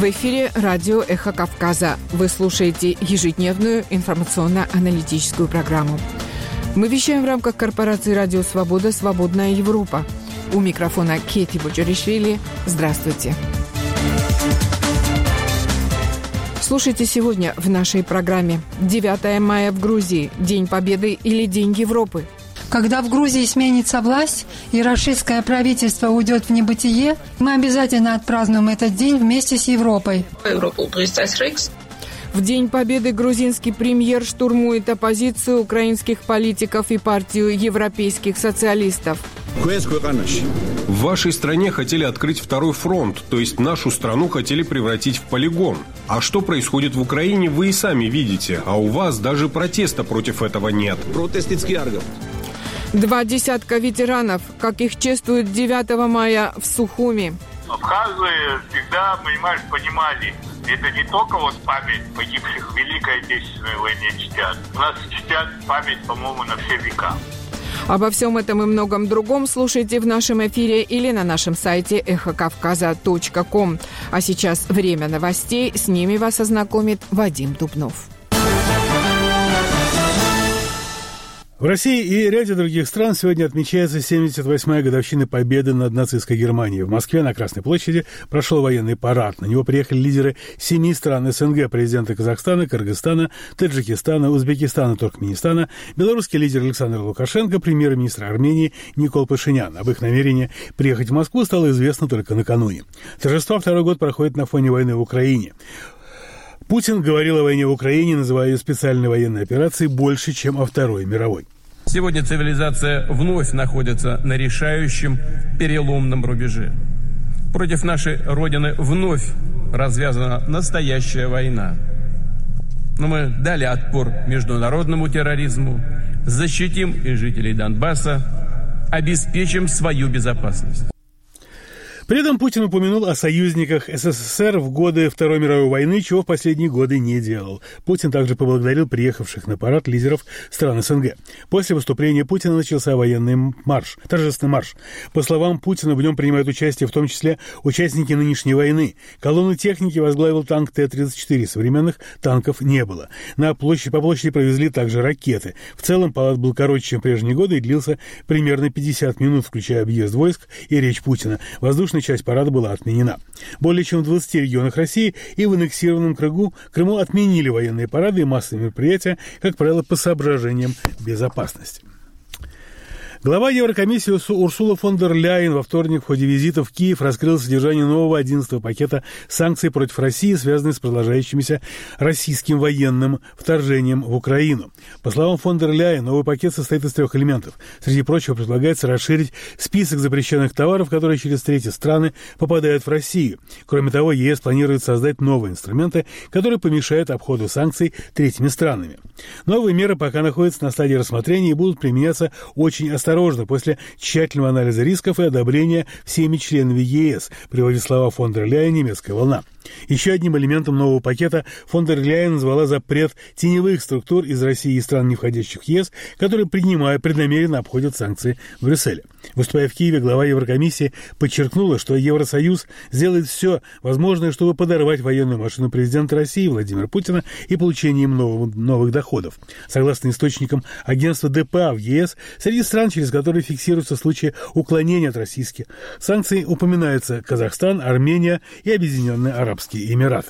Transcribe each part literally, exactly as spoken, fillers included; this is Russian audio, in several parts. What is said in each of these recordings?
В эфире радио «Эхо Кавказа». Вы слушаете ежедневную информационно-аналитическую программу. Мы вещаем в рамках корпорации «Радио Свобода. Свободная Европа». У микрофона Кети Боджаришвили. Здравствуйте. Слушайте сегодня в нашей программе. девятое мая в Грузии. День Победы или День Европы? Когда в Грузии сменится власть и рашистское правительство уйдет в небытие, мы обязательно отпразднуем этот день вместе с Европой. В День Победы грузинский премьер штурмует оппозицию украинских политиков и партию европейских социалистов. В вашей стране хотели открыть второй фронт, то есть нашу страну хотели превратить в полигон. А что происходит в Украине, вы и сами видите, а у вас даже протеста против этого нет. Два десятка ветеранов, как их чествуют девятого мая в Сухуми. Абхазы всегда, понимаешь, понимали, это не только вот память погибших в Великой Отечественной войне чтят. У нас чтят память, по-моему, на все века. Обо всем этом и многом другом слушайте в нашем эфире или на нашем сайте эхо кавказа точка ком. А сейчас время новостей. С ними вас ознакомит Вадим Дубнов. В России и ряде других стран сегодня отмечается семьдесят восьмая годовщина победы над нацистской Германией. В Москве на Красной площади прошел военный парад. На него приехали лидеры семи стран СНГ, президенты Казахстана, Кыргызстана, Таджикистана, Узбекистана, Туркменистана, белорусский лидер Александр Лукашенко, премьер-министр Армении Никол Пашинян. Об их намерении приехать в Москву стало известно только накануне. Торжество второй год проходит на фоне войны в Украине. Путин говорил о войне в Украине, называя ее специальной военной операцией больше, чем о Второй мировой. Сегодня цивилизация вновь находится на решающем переломном рубеже. Против нашей Родины вновь развязана настоящая война. Но мы дали отпор международному терроризму, защитим и жителей Донбасса, обеспечим свою безопасность. При этом Путин упомянул о союзниках СССР в годы Второй мировой войны, чего в последние годы не делал. Путин также поблагодарил приехавших на парад лидеров стран СНГ. После выступления Путина начался военный марш, торжественный марш. По словам Путина, в нем принимают участие в том числе участники нынешней войны. Колонну техники возглавил танк Т тридцать четыре, современных танков не было. На площади, по площади провезли также ракеты. В целом парад был короче, чем в прежние годы, и длился примерно пятьдесят минут, включая объезд войск и речь Путина. Воздушная часть парада была отменена. Более чем в двадцати регионах России и в аннексированном Крыму, Крыму отменили военные парады и массовые мероприятия, как правило, по соображениям безопасности. Глава Еврокомиссии Урсула фон дер Ляйен во вторник в ходе визита в Киев раскрыл содержание нового одиннадцатого пакета санкций против России, связанных с продолжающимся российским военным вторжением в Украину. По словам фон дер Ляйен, новый пакет состоит из трех элементов. Среди прочего, предлагается расширить список запрещенных товаров, которые через третьи страны попадают в Россию. Кроме того, ЕС планирует создать новые инструменты, которые помешают обходу санкций третьими странами. Новые меры пока находятся на стадии рассмотрения и будут применяться очень осторожно. Осторожно, после тщательного анализа рисков и одобрения всеми членами ЕС, приводит слова фон дер Ляйен «Немецкая волна». Еще одним элементом нового пакета фон дер Ляйен назвала запрет теневых структур из России и стран, не входящих в ЕС, которые, принимая, преднамеренно обходят санкции в Брюсселе. Выступая в Киеве, глава Еврокомиссии подчеркнула, что Евросоюз сделает все возможное, чтобы подорвать военную машину президента России Владимира Путина и получением новых, новых доходов. Согласно источникам агентства ДПА в ЕС, среди стран, через которые фиксируются случаи уклонения от российских санкций, упоминаются Казахстан, Армения и Объединенные Арабские Эмираты.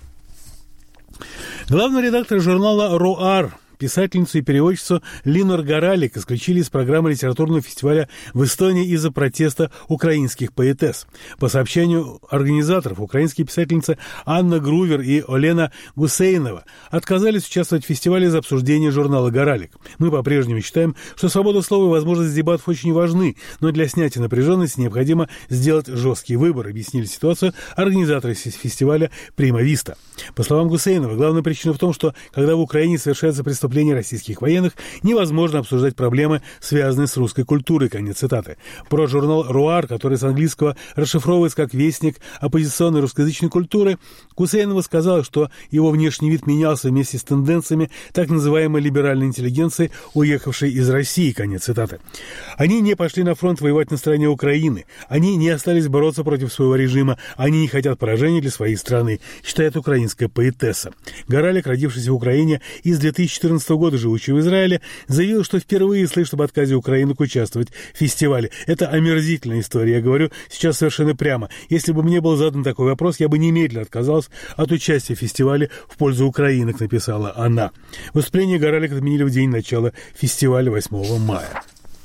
Главный редактор журнала «Руар», писательницу и переводчицу Линор Горалик исключили из программы литературного фестиваля в Эстонии из-за протеста украинских поэтесс. По сообщению организаторов, украинские писательницы Анна Грувер и Олена Гусейнова отказались участвовать в фестивале из-за обсуждения журнала «Горалик». Мы по-прежнему считаем, что свобода слова и возможность дебатов очень важны, но для снятия напряженности необходимо сделать жесткий выбор, объяснили ситуацию организаторы фестиваля «Прима Виста». По словам Гусейнова, главная причина в том, что когда в Украине совершается преступление, выступлений российских военных невозможно обсуждать проблемы, связанные с русской культурой. Конец цитаты. Про журнал «Руар», который с английского расшифровывается как «Вестник оппозиционной русскоязычной культуры», Гусейнова сказала, что его внешний вид менялся вместе с тенденциями так называемой либеральной интеллигенции, уехавшей из России. Конец цитаты. Они не пошли на фронт воевать на стороне Украины. Они не остались бороться против своего режима. Они не хотят поражения для своей страны, считает украинская поэтесса. Горалик, родившийся в Украине и с две тысячи четырнадцатого года живущий в Израиле, заявил, что впервые слышит об отказе Украины участвовать в фестивале. Это омерзительная история. Я говорю сейчас совершенно прямо. Если бы мне был задан такой вопрос, я бы немедленно отказалась от участия в фестивале в пользу украинок, написала она. Выступление Горалик отменили в день начала фестиваля восьмого мая.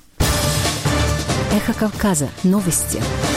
Эхо Кавказа. Новости.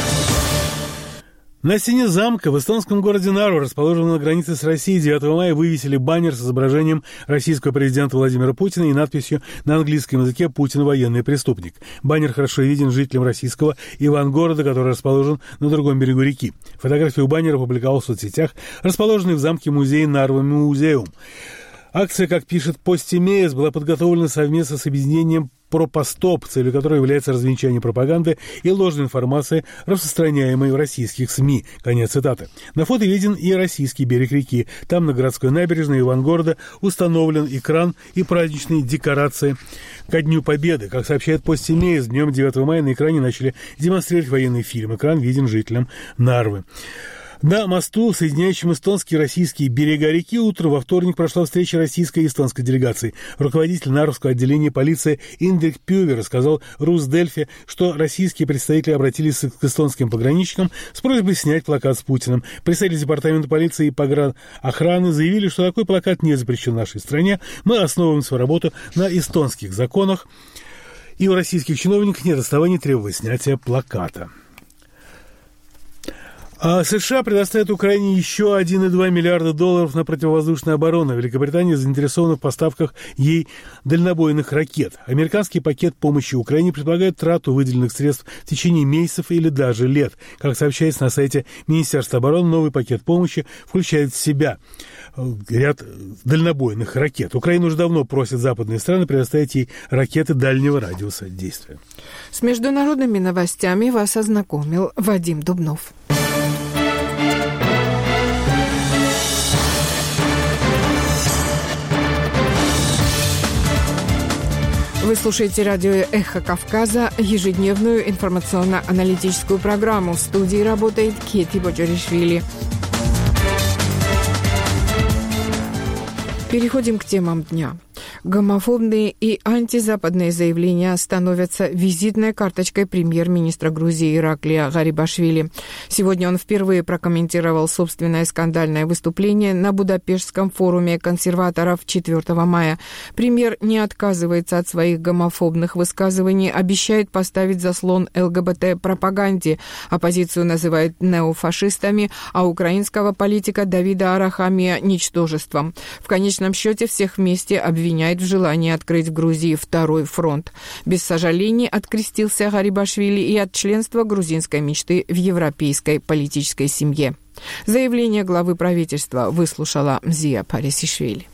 На стене замка в эстонском городе Нарва, расположенном на границе с Россией, девятого мая вывесили баннер с изображением российского президента Владимира Путина и надписью на английском языке «Путин – военный преступник». Баннер хорошо виден жителям российского Ивангорода, который расположен на другом берегу реки. Фотографию баннера опубликовал в соцсетях, расположенный в замке музей Нарва Музеум. Акция, как пишет Постимеяс, была подготовлена совместно с объединением «Пропостоп», целью которой является развенчание пропаганды и ложной информации, распространяемой в российских СМИ. Конец цитаты. На фото виден и российский берег реки. Там на городской набережной Ивангорода установлен экран и праздничные декорации ко Дню Победы. Как сообщает Постимеяс, днем девятого мая на экране начали демонстрировать военный фильм. Экран виден жителям Нарвы. На мосту, соединяющем эстонские и российские берега реки, утром во вторник прошла встреча российской и эстонской делегаций. Руководитель Нарвского отделения полиции Индрик Пювер рассказал Русдельфи, что российские представители обратились к эстонским пограничникам с просьбой снять плакат с Путиным. Представители департамента полиции и погранохраны заявили, что такой плакат не запрещен в нашей стране. Мы основываем свою работу на эстонских законах, и у российских чиновников нет оснований требовать снятия плаката. А США предоставят Украине еще один целых два миллиарда долларов на противовоздушную оборону. Великобритания заинтересована в поставках ей дальнобойных ракет. Американский пакет помощи Украине предполагает трату выделенных средств в течение месяцев или даже лет. Как сообщается на сайте Министерства обороны, новый пакет помощи включает в себя ряд дальнобойных ракет. Украина уже давно просит западные страны предоставить ей ракеты дальнего радиуса действия. С международными новостями вас ознакомил Вадим Дубнов. Вы слушаете радио «Эхо Кавказа», ежедневную информационно-аналитическую программу. В студии работает Кети Боджаришвили. Переходим к темам дня. Гомофобные и антизападные заявления становятся визитной карточкой премьер-министра Грузии Ираклия Гарибашвили. Сегодня он впервые прокомментировал собственное скандальное выступление на Будапештском форуме консерваторов четвёртого мая. Премьер не отказывается от своих гомофобных высказываний, обещает поставить заслон ЛГБТ-пропаганде. Оппозицию называет неофашистами, а украинского политика Давида Арахамия – ничтожеством. В конечном счете всех вместе обвиняет в желании открыть в Грузии второй фронт. Без сожалений открестился Гарибашвили и от членства грузинской мечты в европейской политической семье. Заявление главы правительства выслушала Мзия Парисишвили.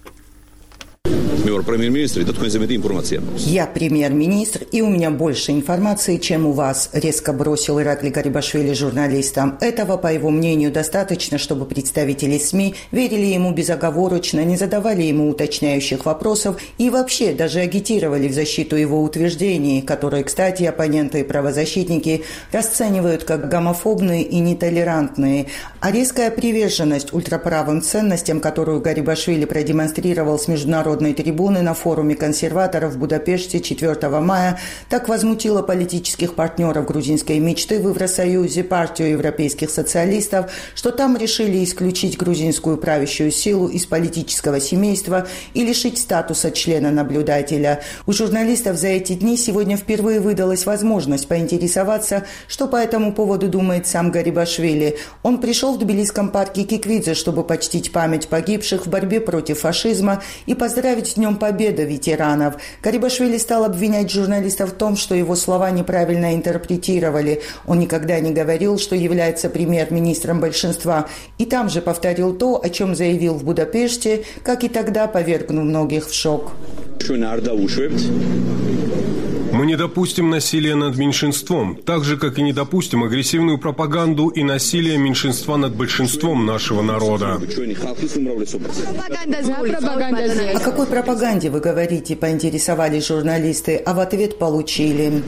Я премьер-министр, и у меня больше информации, чем у вас, резко бросил Ираклий Гарибашвили журналистам. Этого, по его мнению, достаточно, чтобы представители СМИ верили ему безоговорочно, не задавали ему уточняющих вопросов и вообще даже агитировали в защиту его утверждений, которые, кстати, оппоненты и правозащитники расценивают как гомофобные и нетолерантные. А резкая приверженность ультраправым ценностям, которую Гарибашвили продемонстрировал с международной трибуны на форуме консерваторов в Будапеште четвёртого мая, так возмутила политических партнеров грузинской мечты в Евросоюзе, партию европейских социалистов, что там решили исключить грузинскую правящую силу из политического семейства и лишить статуса члена наблюдателя. У журналистов за эти дни сегодня впервые выдалась возможность поинтересоваться, что по этому поводу думает сам Гарибашвили. Он пришел в тбилисском парке Киквидзе, чтобы почтить память погибших в борьбе против фашизма и поздравить с Днем Днем Победы ветеранов. Гарибашвили стал обвинять журналистов в том, что его слова неправильно интерпретировали. Он никогда не говорил, что является премьер-министром большинства. И там же повторил то, о чем заявил в Будапеште, как и тогда повергнув многих в шок. Мы не допустим насилия над меньшинством, так же, как и не допустим агрессивную пропаганду и насилие меньшинства над большинством нашего народа. О какой пропаганде вы говорите, поинтересовались журналисты, а в ответ получили.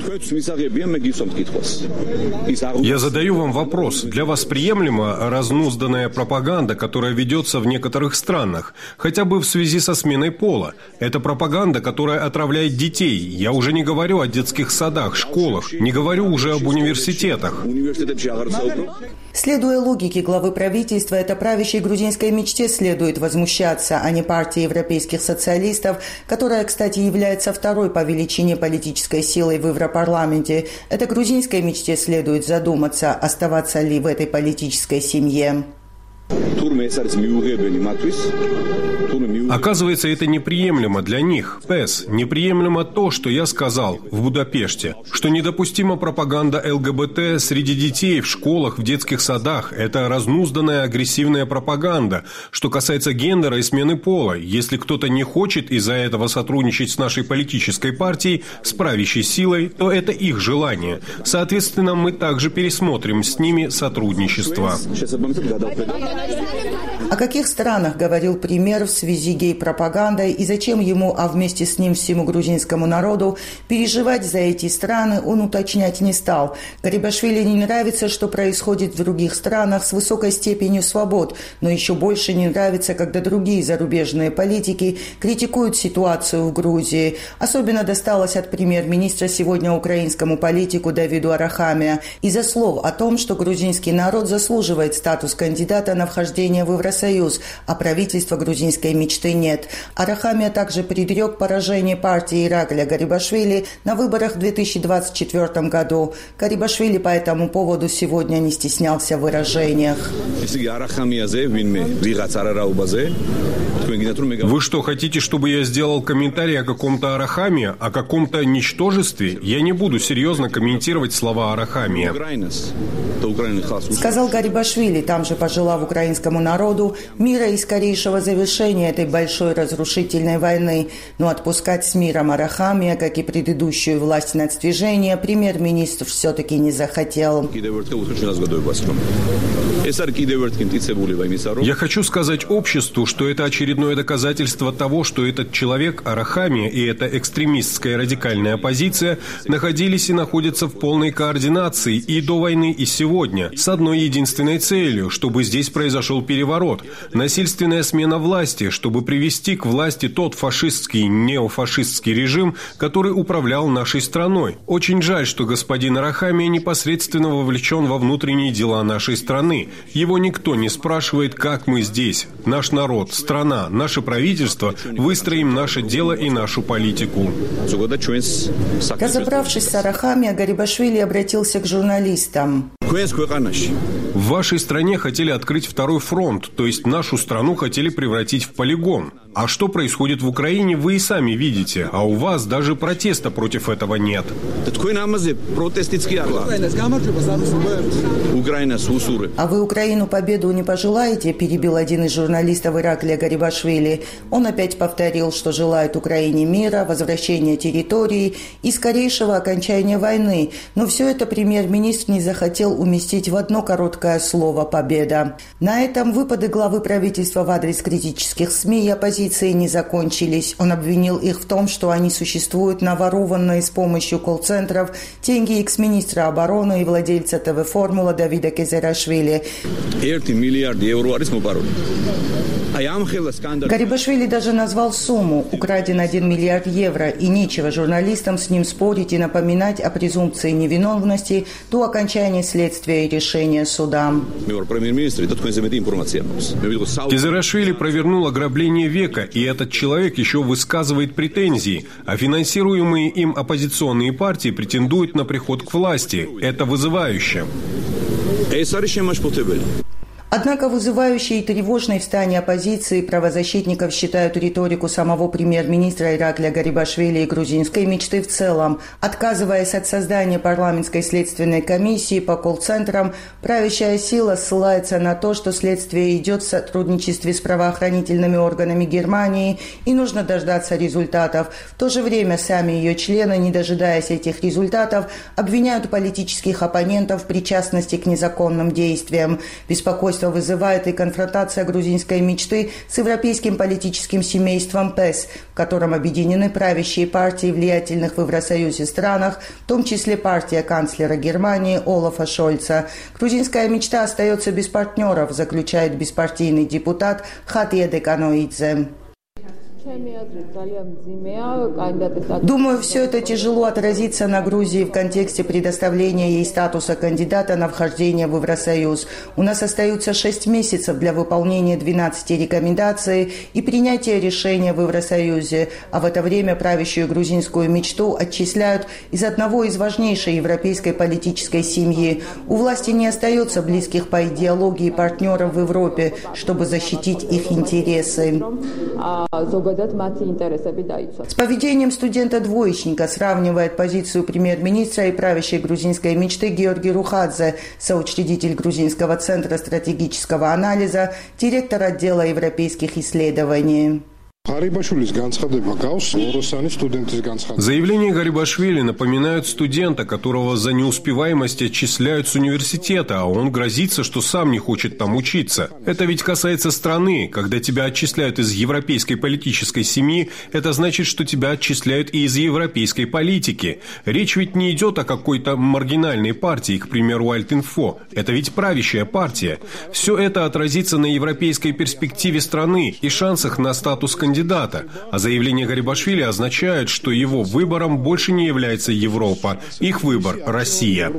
Я задаю вам вопрос. Для вас приемлема разнузданная пропаганда, которая ведется в некоторых странах, хотя бы в связи со сменой пола? Это пропаганда, которая отравляет детей. Я уже не говорю о детских садах, школах, не говорю уже об университетах. Следуя логике главы правительства, это правящей грузинской мечте следует возмущаться, а не партии европейских социалистов, которая, кстати, является второй по величине политической силой в Европарламенте. Это грузинской мечте следует задуматься, оставаться ли в этой политической семье. Оказывается, это неприемлемо для них. ПЭС, неприемлемо то, что я сказал в Будапеште, что недопустима пропаганда ЛГБТ среди детей в школах, в детских садах. Это разнузданная агрессивная пропаганда. Что касается гендера и смены пола, если кто-то не хочет из-за этого сотрудничать с нашей политической партией, с правящей силой, то это их желание. Соответственно, мы также пересмотрим с ними сотрудничество. О каких странах говорил премьер в связи гей-пропагандой и зачем ему, а вместе с ним всему грузинскому народу, переживать за эти страны, он уточнять не стал. Гарибашвили не нравится, что происходит в других странах с высокой степенью свобод, но еще больше не нравится, когда другие зарубежные политики критикуют ситуацию в Грузии. Особенно досталось от премьер-министра сегодня украинскому политику Давиду Арахамия из-за слов о том, что грузинский народ заслуживает статус кандидата на вхождение в Евросоюз, а правительства грузинской мечты нет. Арахамия также предрек поражение партии Иракля Гарибашвили на выборах в две тысячи двадцать четвёртом году. Гарибашвили по этому поводу сегодня не стеснялся в выражениях. Вы что, хотите, чтобы я сделал комментарий о каком-то Арахамии, о каком-то ничтожестве? Я не буду серьезно комментировать слова Арахамия. Сказал Гарибашвили, там же пожелав украинскому народу мира и скорейшего завершения этой большой разрушительной войны. Но отпускать с миром Арахамия, как и предыдущую власть нацдвижения, премьер-министр все-таки не захотел. Я хочу сказать обществу, что это очередное доказательство того, что этот человек, Арахамия, и эта экстремистская радикальная оппозиция находились и находятся в полной координации и до войны, и сегодня, с одной единственной целью, чтобы здесь произошел переворот, насильственная смена власти, чтобы привести к власти тот фашистский, неофашистский режим, который управлял нашей страной. Очень жаль, что господин Арахамия непосредственно вовлечен во внутренние дела нашей страны. Его никто не спрашивает, как мы здесь, наш народ, страна, наше правительство, выстроим наше дело и нашу политику. Разобравшись с Арахамия, Гарибашвили обратился к журналистам. В вашей стране хотели открыть второй фронт, то есть нашу страну хотели превратить в полигон. А что происходит в Украине, вы и сами видите, а у вас даже протеста против этого нет. А вы Украину победу не пожелаете, перебил один из журналистов Иракля Гарибашвили. Он опять повторил, что желает Украине мира, возвращения территории и скорейшего окончания войны. Но все это премьер-министр не захотел уместить в одно короткое слово «победа». На этом выпады главы правительства в адрес критических СМИ и оппозиции не закончились. Он обвинил их в том, что они существуют наворованные с помощью колл-центров деньги экс-министра обороны и владельца ТВ-формула Давида Кезерашвили. Гарибашвили даже назвал сумму – украден один миллиард евро, и нечего журналистам с ним спорить и напоминать о презумпции невиновности до окончания следствия и решения суда. Кезерашвили провернул ограбление века, и этот человек еще высказывает претензии, а финансируемые им оппозиционные партии претендуют на приход к власти. Это вызывающе. Однако вызывающей и тревожной в стане оппозиции правозащитников считают риторику самого премьер-министра Иракля Гарибашвили и грузинской мечты в целом. Отказываясь от создания парламентской следственной комиссии по колл-центрам, правящая сила ссылается на то, что следствие идет в сотрудничестве с правоохранительными органами Германии и нужно дождаться результатов. В то же время сами ее члены, не дожидаясь этих результатов, обвиняют политических оппонентов в причастности к незаконным действиям. Беспокойство вызывает и конфронтация грузинской мечты с европейским политическим семейством ПЭС, в котором объединены правящие партии влиятельных в Евросоюзе странах, в том числе партия канцлера Германии Олафа Шольца. Грузинская мечта остается без партнеров, заключает беспартийный депутат Хатье Деканоидзе. Думаю, все это тяжело отразится на Грузии в контексте предоставления ей статуса кандидата на вхождение в Евросоюз. У нас остаются шесть месяцев для выполнения двенадцати рекомендаций и принятия решения в Евросоюзе, а в это время правящую грузинскую мечту отчисляют из одного из важнейшей европейской политической семьи. У власти не остается близких по идеологии партнеров в Европе, чтобы защитить их интересы. С поведением студента-двоечника сравнивает позицию премьер-министра и правящей грузинской мечты Георгий Рухадзе, соучредитель Грузинского центра стратегического анализа, директор отдела европейских исследований. Заявления Гарибашвили напоминают студента, которого за неуспеваемость отчисляют с университета, а он грозится, что сам не хочет там учиться. Это ведь касается страны. Когда тебя отчисляют из европейской политической семьи, это значит, что тебя отчисляют и из европейской политики. Речь ведь не идет о какой-то маргинальной партии, к примеру, Альтинфо. Это ведь правящая партия. Все это отразится на европейской перспективе страны и шансах на статус кандидата. кандидата, а заявление Гарибашвили означает, что его выбором больше не является Европа, их выбор – Россия.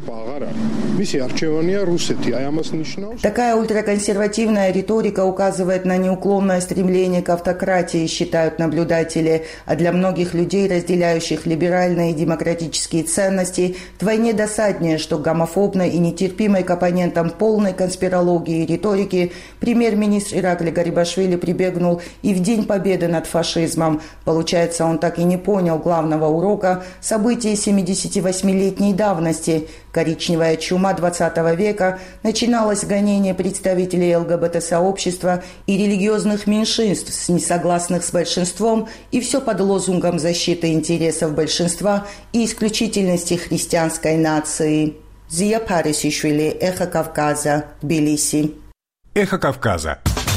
Такая ультраконсервативная риторика указывает на неуклонное стремление к автократии, считают наблюдатели, а для многих людей, разделяющих либеральные и демократические ценности, вдвойне досаднее, что гомофобной и нетерпимой к оппонентам полной конспирологии и риторики премьер-министр Иракли Гарибашвили прибегнул и в День Победы над фашизмом. Получается, он так и не понял главного урока событий семидесятивосьмилетней давности. Коричневая чума двадцатого века начиналось гонение представителей ЛГБТ-сообщества и религиозных меньшинств, несогласных с большинством, и все под лозунгом защиты интересов большинства и исключительности христианской нации. Зия Парисишвили, Эхо Кавказа, Тбилиси. Эхо Кавказа.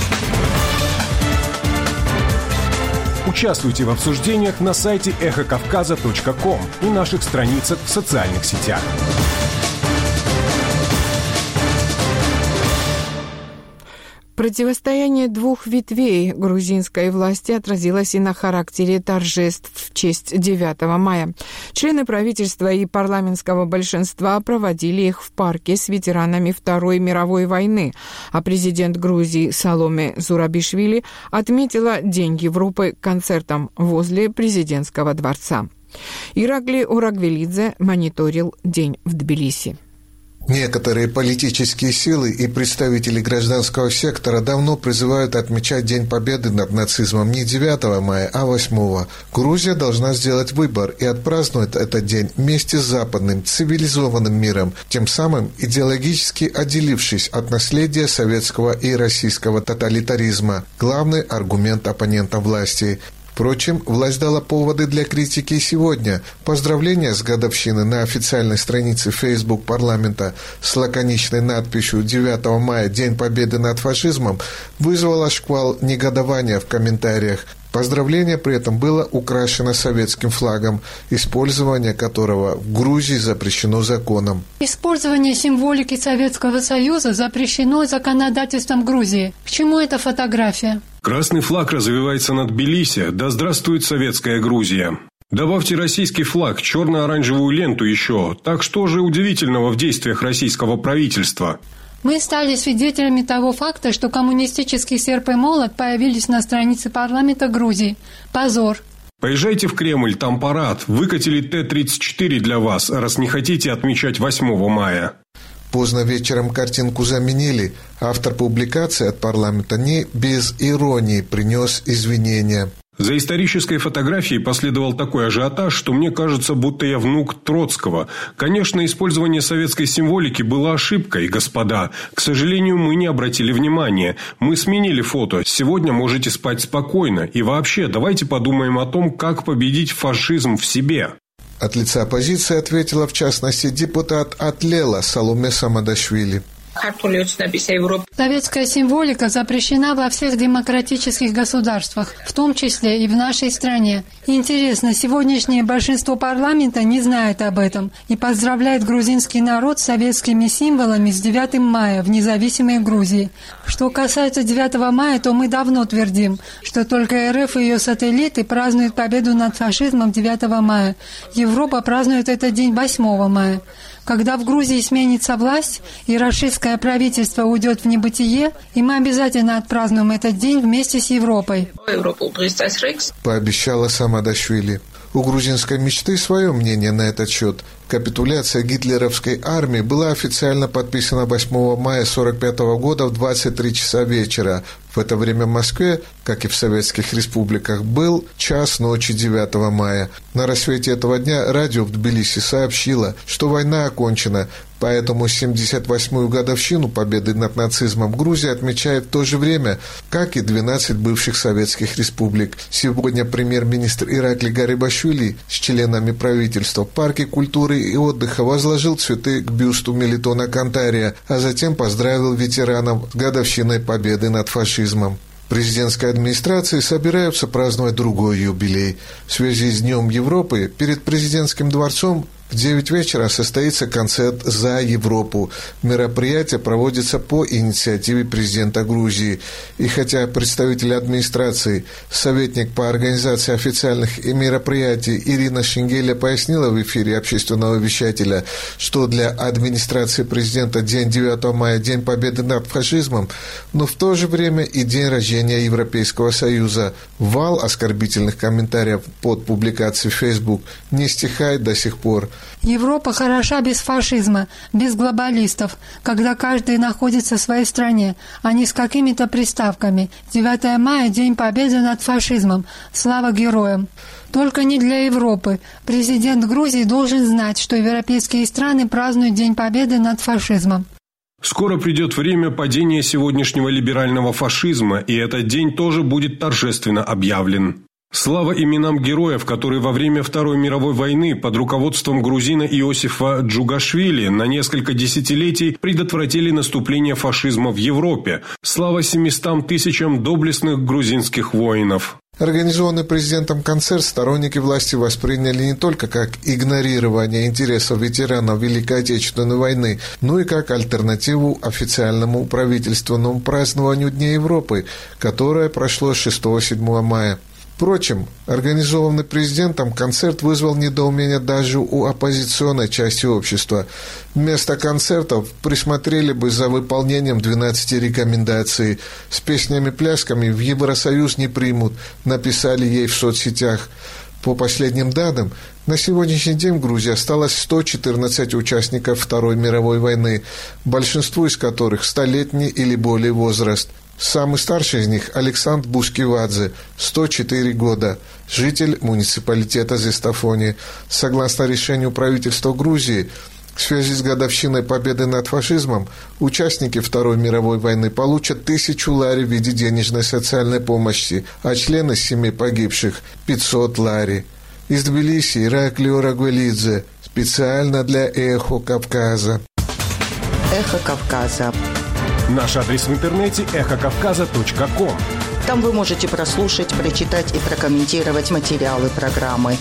Участвуйте в обсуждениях на сайте эхо кавказа точка ком и наших страницах в социальных сетях. Противостояние двух ветвей грузинской власти отразилось и на характере торжеств в честь девятого мая. Члены правительства и парламентского большинства проводили их в парке с ветеранами Второй мировой войны, а президент Грузии Саломе Зурабишвили отметила День Европы концертом возле президентского дворца. Иракли Урагвелидзе мониторил день в Тбилиси. Некоторые политические силы и представители гражданского сектора давно призывают отмечать День Победы над нацизмом не девятого мая, а восьмого. Грузия должна сделать выбор и отпразднует этот день вместе с западным цивилизованным миром, тем самым идеологически отделившись от наследия советского и российского тоталитаризма, главный аргумент оппонента власти. Впрочем, власть дала поводы для критики и сегодня. Поздравления с годовщиной на официальной странице Facebook парламента с лаконичной надписью «девятого мая. День Победы над фашизмом» вызвало шквал негодования в комментариях. Поздравление при этом было украшено советским флагом, использование которого в Грузии запрещено законом. Использование символики Советского Союза запрещено законодательством Грузии. К чему эта фотография? Красный флаг развивается над Тбилиси. Да здравствует советская Грузия. Добавьте российский флаг, черно-оранжевую ленту еще. Так что же удивительного в действиях российского правительства? Мы стали свидетелями того факта, что коммунистический серп и молот появились на странице парламента Грузии. Позор. Поезжайте в Кремль, там парад. Выкатили Т тридцать четыре для вас, раз не хотите отмечать восьмого мая. Поздно вечером картинку заменили. Автор публикации от парламента не без иронии принес извинения. За исторической фотографией последовал такой ажиотаж, что мне кажется, будто я внук Троцкого. Конечно, использование советской символики было ошибкой, господа. К сожалению, мы не обратили внимания. Мы сменили фото. Сегодня можете спать спокойно. И вообще, давайте подумаем о том, как победить фашизм в себе. От лица оппозиции ответила, в частности, депутат от Лела Саломе Самадашвили. Советская символика запрещена во всех демократических государствах, в том числе и в нашей стране. Интересно, сегодняшнее большинство парламента не знает об этом и поздравляет грузинский народ с советскими символами с девятым мая в независимой Грузии. Что касается девятого мая, то мы давно твердим, что только РФ и ее сателлиты празднуют победу над фашизмом девятого мая. Европа празднует этот день восьмого мая. Когда в Грузии сменится власть и рашистское правительство уйдет в небытие, и мы обязательно отпразднуем этот день вместе с Европой. Пообещала Самадашвили. У грузинской мечты свое мнение на этот счет. Капитуляция гитлеровской армии была официально подписана восьмого мая сорок пятого года в двадцать три часа вечера. В это время в Москве, как и в советских республиках, был час ночи девятого мая. На рассвете этого дня радио в Тбилиси сообщило, что война окончена, поэтому семьдесят восьмую годовщину победы над нацизмом Грузия отмечает в то же время, как и двенадцать бывших советских республик. Сегодня премьер-министр Иракли Гарибашвили с членами правительства в парке культуры и отдыха возложил цветы к бюсту Мелитона Кантария, а затем поздравил ветеранов с годовщиной победы над фашизмом. Президентской администрации собираются праздновать другой юбилей. В связи с Днем Европы перед президентским дворцом в девять вечера состоится концерт «За Европу». Мероприятие проводится по инициативе президента Грузии. И хотя представитель администрации, советник по организации официальных мероприятий Ирина Шенгеля пояснила в эфире общественного вещателя, что для администрации президента день девятого мая – День победы над фашизмом, но в то же время и день рождения Европейского Союза. Вал оскорбительных комментариев под публикацией в Facebook не стихает до сих пор. Европа хороша без фашизма, без глобалистов, когда каждый находится в своей стране, а не с какими-то приставками. девятого мая – День победы над фашизмом. Слава героям! Только не для Европы. Президент Грузии должен знать, что европейские страны празднуют День победы над фашизмом. Скоро придет время падения сегодняшнего либерального фашизма, и этот день тоже будет торжественно объявлен. Слава именам героев, которые во время Второй мировой войны под руководством грузина Иосифа Джугашвили на несколько десятилетий предотвратили наступление фашизма в Европе. Слава семистам тысячам доблестных грузинских воинов. Организованный президентом концерт сторонники власти восприняли не только как игнорирование интересов ветеранов Великой Отечественной войны, но и как альтернативу официальному правительственному празднованию Дня Европы, которое прошло шестого-седьмого мая. Впрочем, организованный президентом концерт вызвал недоумение даже у оппозиционной части общества. Вместо концертов присмотрели бы за выполнением двенадцати рекомендаций. С песнями-плясками в Евросоюз не примут, написали ей в соцсетях. По последним данным, на сегодняшний день в Грузии осталось сто четырнадцать участников Второй мировой войны, большинству из которых столетний или более возраст. Самый старший из них – Александр Бускивадзе, сто четыре года, житель муниципалитета Зестафони. Согласно решению правительства Грузии, в связи с годовщиной победы над фашизмом, участники Второй мировой войны получат тысячу лари в виде денежной социальной помощи, а члены семей погибших – пятьсот лари. Из Тбилиси Иракли Орагвелидзе, специально для «Эхо Кавказа». «Эхо Кавказа». Наш адрес в интернете эхо кавказа точка ком. Там вы можете прослушать, прочитать и прокомментировать материалы программы.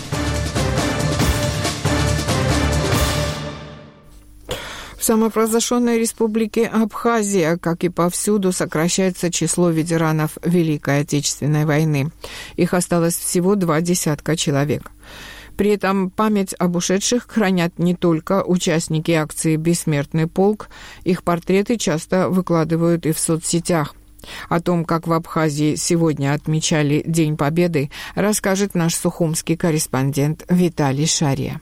В самопровозглашенной республике Абхазия, как и повсюду, сокращается число ветеранов Великой Отечественной войны. Их осталось всего два десятка человек. При этом память об ушедших хранят не только участники акции «Бессмертный полк», их портреты часто выкладывают и в соцсетях. О том, как в Абхазии сегодня отмечали День Победы, расскажет наш сухумский корреспондент Виталий Шария.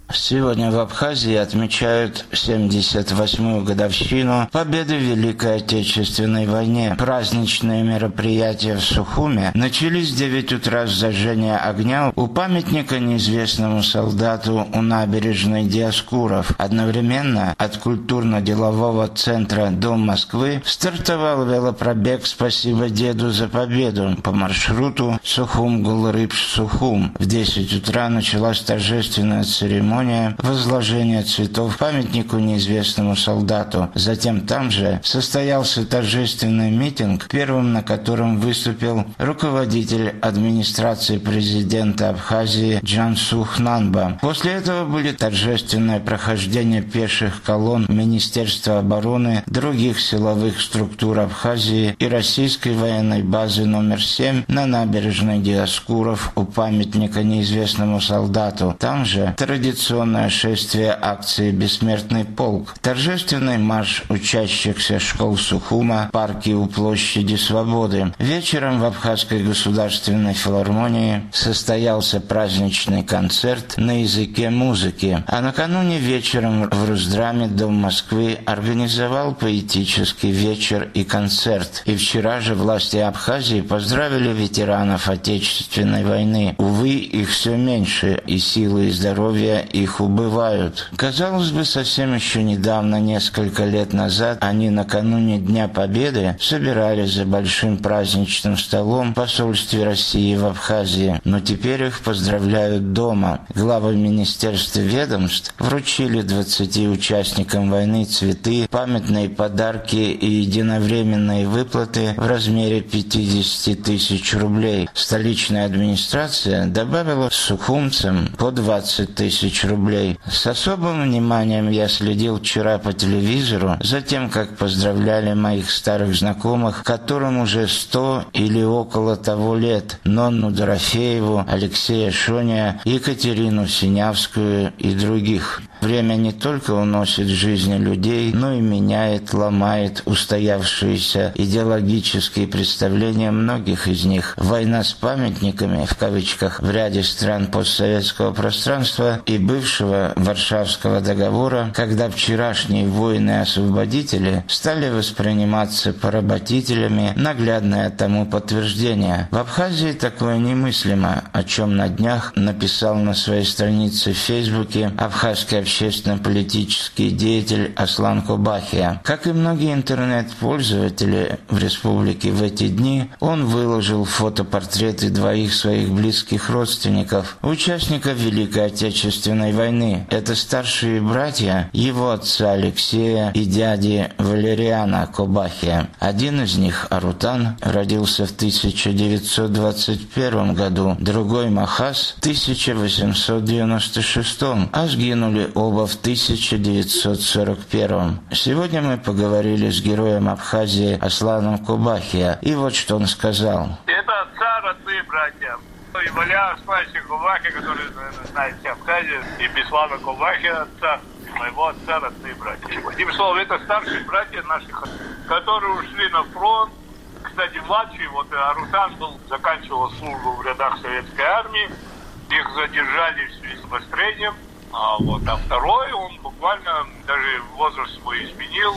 Сегодня в Абхазии отмечают семьдесят восьмую годовщину победы в Великой Отечественной войне. Праздничные мероприятия в Сухуме начались в девять утра с зажжения огня у памятника неизвестному солдату у набережной Диоскуров. Одновременно от культурно-делового центра «Дом Москвы» стартовал велопробег «Спасибо деду за победу» по маршруту Сухум-Гулрыпш-Сухум. В десять утра началась торжественная церемония возложения цветов памятнику неизвестному солдату. Затем там же состоялся торжественный митинг, первым на котором выступил руководитель администрации президента Абхазии Джансух Нанба. После этого были торжественное прохождение пеших колонн Министерства обороны, других силовых структур Абхазии и российской военной базы номер семь на набережной Диоскуров у памятника неизвестному солдату. Там же традиционно Традиционное шествие акции «Бессмертный полк», торжественный марш учащихся школ Сухума, парки у площади Свободы. Вечером в Абхазской государственной филармонии состоялся праздничный концерт на языке музыки, а накануне вечером в Русдраме Дом Москвы организовал поэтический вечер и концерт. И вчера же власти Абхазии поздравили ветеранов Отечественной войны. Увы, их все меньше, и силы и здоровья их убывают. Казалось бы, совсем еще недавно, несколько лет назад, они накануне Дня Победы собирались за большим праздничным столом в посольстве России в Абхазии, но теперь их поздравляют дома. Главы министерств и ведомств вручили двадцати участникам войны цветы, памятные подарки и единовременные выплаты в размере пятьдесят тысяч рублей. Столичная администрация добавила сухумцам по двадцать тысяч рублей. С особым вниманием я следил вчера по телевизору за тем, как поздравляли моих старых знакомых, которым уже сто или около того лет: Нонну Дорофееву, Алексея Шоня, Екатерину Синявскую и других. Время не только уносит жизни людей, но и меняет, ломает устоявшиеся идеологические представления многих из них. Война с памятниками, в кавычках, в ряде стран постсоветского пространства и бывшего Варшавского договора, когда вчерашние воины-освободители стали восприниматься поработителями, наглядное тому подтверждение. В Абхазии такое немыслимо, о чем на днях написал на своей странице в Фейсбуке абхазский общественно-политический деятель Аслан Кобахия. Как и многие интернет-пользователи в республике в эти дни, он выложил фотопортреты двоих своих близких родственников, участников Великой Отечественной войны. Это старшие братья его отца Алексея и дяди Валериана Кобахия. Один из них, Арутан, родился в тысяча девятьсот двадцать первом году, другой, Махас, в тысяча восемьсот девяносто шестом, а сгинули оба в тысяча девятьсот сорок первом. Сегодня мы поговорили с героем Абхазии Асланом Кобахия, и вот что он сказал. Это отца родные братья. И Валя Спаси Кобахия, который, наверное, знаете, Абхазия, и Беслава Кобахия, отца, моего отца родные братья. Одним словом, это старшие братья наших, которые ушли на фронт. Кстати, младший, вот Арутан был, заканчивал службу в рядах советской армии. Их задержали в связи с обострением. А вот, а второй, он буквально даже возраст свой изменил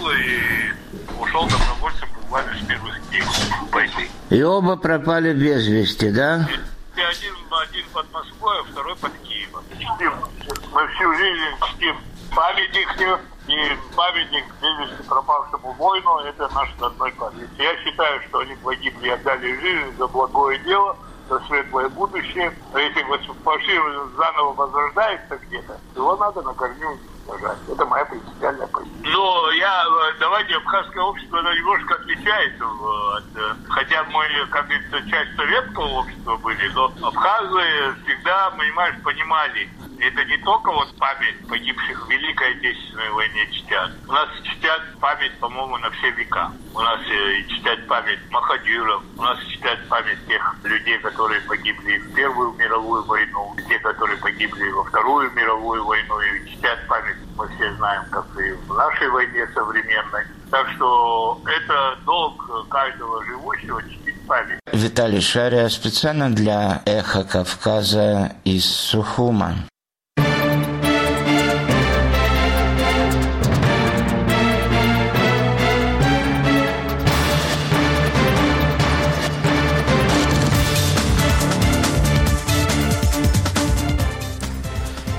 и ушел добровольцем буквально с первых дней войны. И оба пропали без вести, да? И один, один под Москвой, а второй под Киевом. Чтим. Мы всю жизнь чтим памятник, и памятник без вести пропавшему воину, это наш родной памятник. Я считаю, что они погибли и отдали жизнь за благое дело, за светлое будущее. А если фашизм заново возрождается где-то, его надо на корню сажать. Это моя принципиальная позиция. Ну, я, давайте, абхазское общество оно немножко отличается. От, хотя мы, как говорится, часть советского общества были, но абхазы всегда, понимаешь, понимали, это не только вот память погибших в Великой Отечественной войне чтят. У нас чтят память, по-моему, на все века. У нас э, чтят память махадиров, у нас чтят память тех людей, которые погибли в Первую мировую войну, те, которые погибли во Вторую мировую войну, и чтят память, мы все знаем, как и в нашей войне современной. Так что это долг каждого живущего чтить память. Виталий Шария специально для «Эхо Кавказа» из Сухума.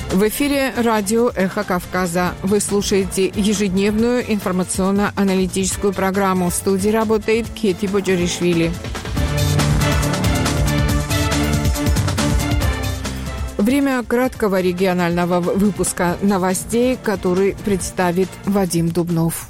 В эфире радио «Эхо Кавказа». Вы слушаете ежедневную информационно-аналитическую программу. В студии работает Кети Боджоришвили. Время краткого регионального выпуска новостей, который представит Вадим Дубнов.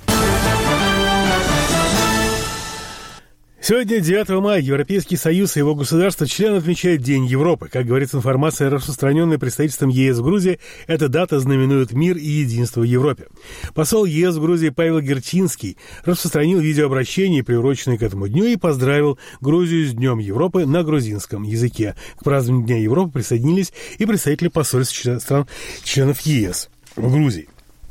Сегодня, девятого мая, Европейский Союз и его государства-члены отмечают День Европы. Как говорится, информация, распространенная представительством ЕС в Грузии, эта дата знаменует мир и единство в Европе. Посол ЕС в Грузии Павел Герчинский распространил видеообращение, приуроченное к этому дню, и поздравил Грузию с Днем Европы на грузинском языке. К празднованию Дня Европы присоединились и представители посольств стран-членов ЕС в Грузии.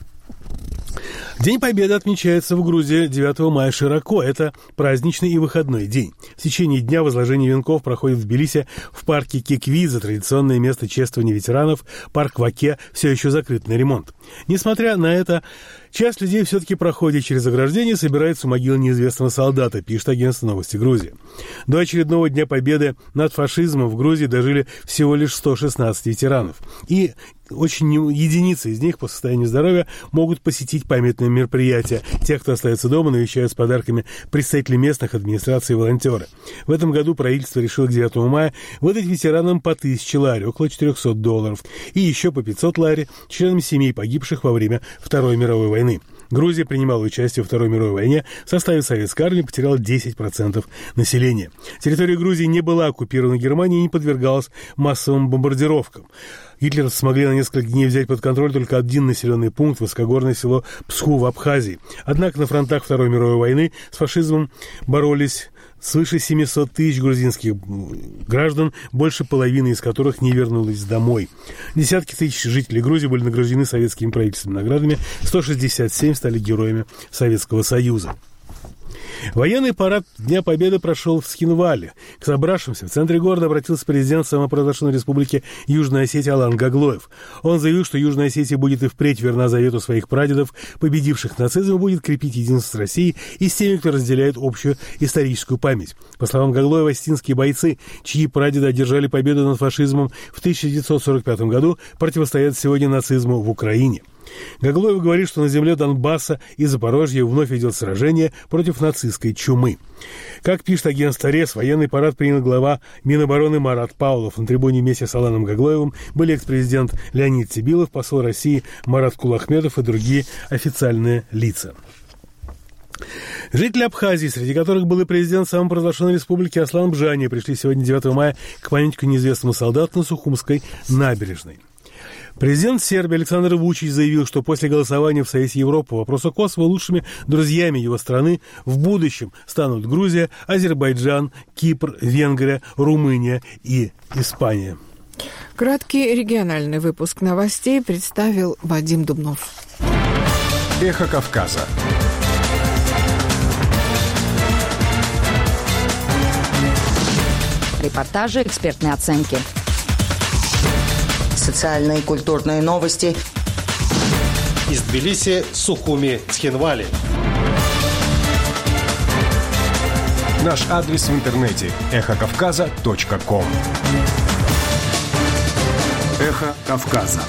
День Победы отмечается в Грузии девятого мая широко. Это праздничный и выходной день. В течение дня возложение венков проходит в Тбилиси в парке Киквидзе, традиционное место чествования ветеранов. Парк в Оке все еще закрыт на ремонт. Несмотря на это, часть людей все-таки проходит через ограждение и собирается у могилы неизвестного солдата, пишет агентство «Новости Грузии». До очередного Дня Победы над фашизмом в Грузии дожили всего лишь сто шестнадцать ветеранов. И очень единицы из них по состоянию здоровья могут посетить памятные мероприятия. Те, кто остается дома, навещают с подарками представители местных администраций и волонтеры. В этом году правительство решило к девятому мая выдать ветеранам по тысяче лари, около четыреста долларов, и еще по пятьсот лари членам семей погибших во время Второй мировой войны. Грузия принимала участие во Второй мировой войне, в составе советской армии потеряла десять процентов населения. Территория Грузии не была оккупирована Германией и не подвергалась массовым бомбардировкам. Гитлеровцы смогли на несколько дней взять под контроль только один населенный пункт, высокогорное село Псху в Абхазии. Однако на фронтах Второй мировой войны с фашизмом боролись свыше семьсот тысяч грузинских граждан, больше половины из которых не вернулись домой. Десятки тысяч жителей Грузии были награждены советскими правительственными наградами, сто шестьдесят семь стали героями Советского Союза. Военный парад Дня Победы прошел в Схинвале. К собравшимся в центре города обратился президент самопровозглашенной республики Южная Осетия Алан Гаглоев. Он заявил, что Южная Осетия будет и впредь верна завету своих прадедов, победивших нацизм, и будет крепить единство с Россией и с теми, кто разделяет общую историческую память. По словам Гаглоева, осетинские бойцы, чьи прадеды одержали победу над фашизмом в тысяча девятьсот сорок пятом году, противостоят сегодня нацизму в Украине. Гаглоев говорит, что на земле Донбасса и Запорожья вновь идет сражение против нацистской чумы. Как пишет агентство РЕС, военный парад принял глава Минобороны Марат Павлов. На трибуне вместе с Аланом Гаглоевым были экс-президент Леонид Цибилов, посол России Марат Кулахметов и другие официальные лица. Жители Абхазии, среди которых был и президент самопровозглашенной республики Аслан Бжани, пришли сегодня девятого мая к памятнику неизвестному солдату на Сухумской набережной. Президент Сербии Александр Вучич заявил, что после голосования в Совете Европы по вопросу Косово лучшими друзьями его страны в будущем станут Грузия, Азербайджан, Кипр, Венгрия, Румыния и Испания. Краткий региональный выпуск новостей представил Вадим Дубнов. Эхо Кавказа. Репортажи, экспертные оценки. Социальные и культурные новости. Из Тбилиси, Сухуми, Цхинвали. Наш адрес в интернете – эхо кавказа точка ком. Эхо Кавказа.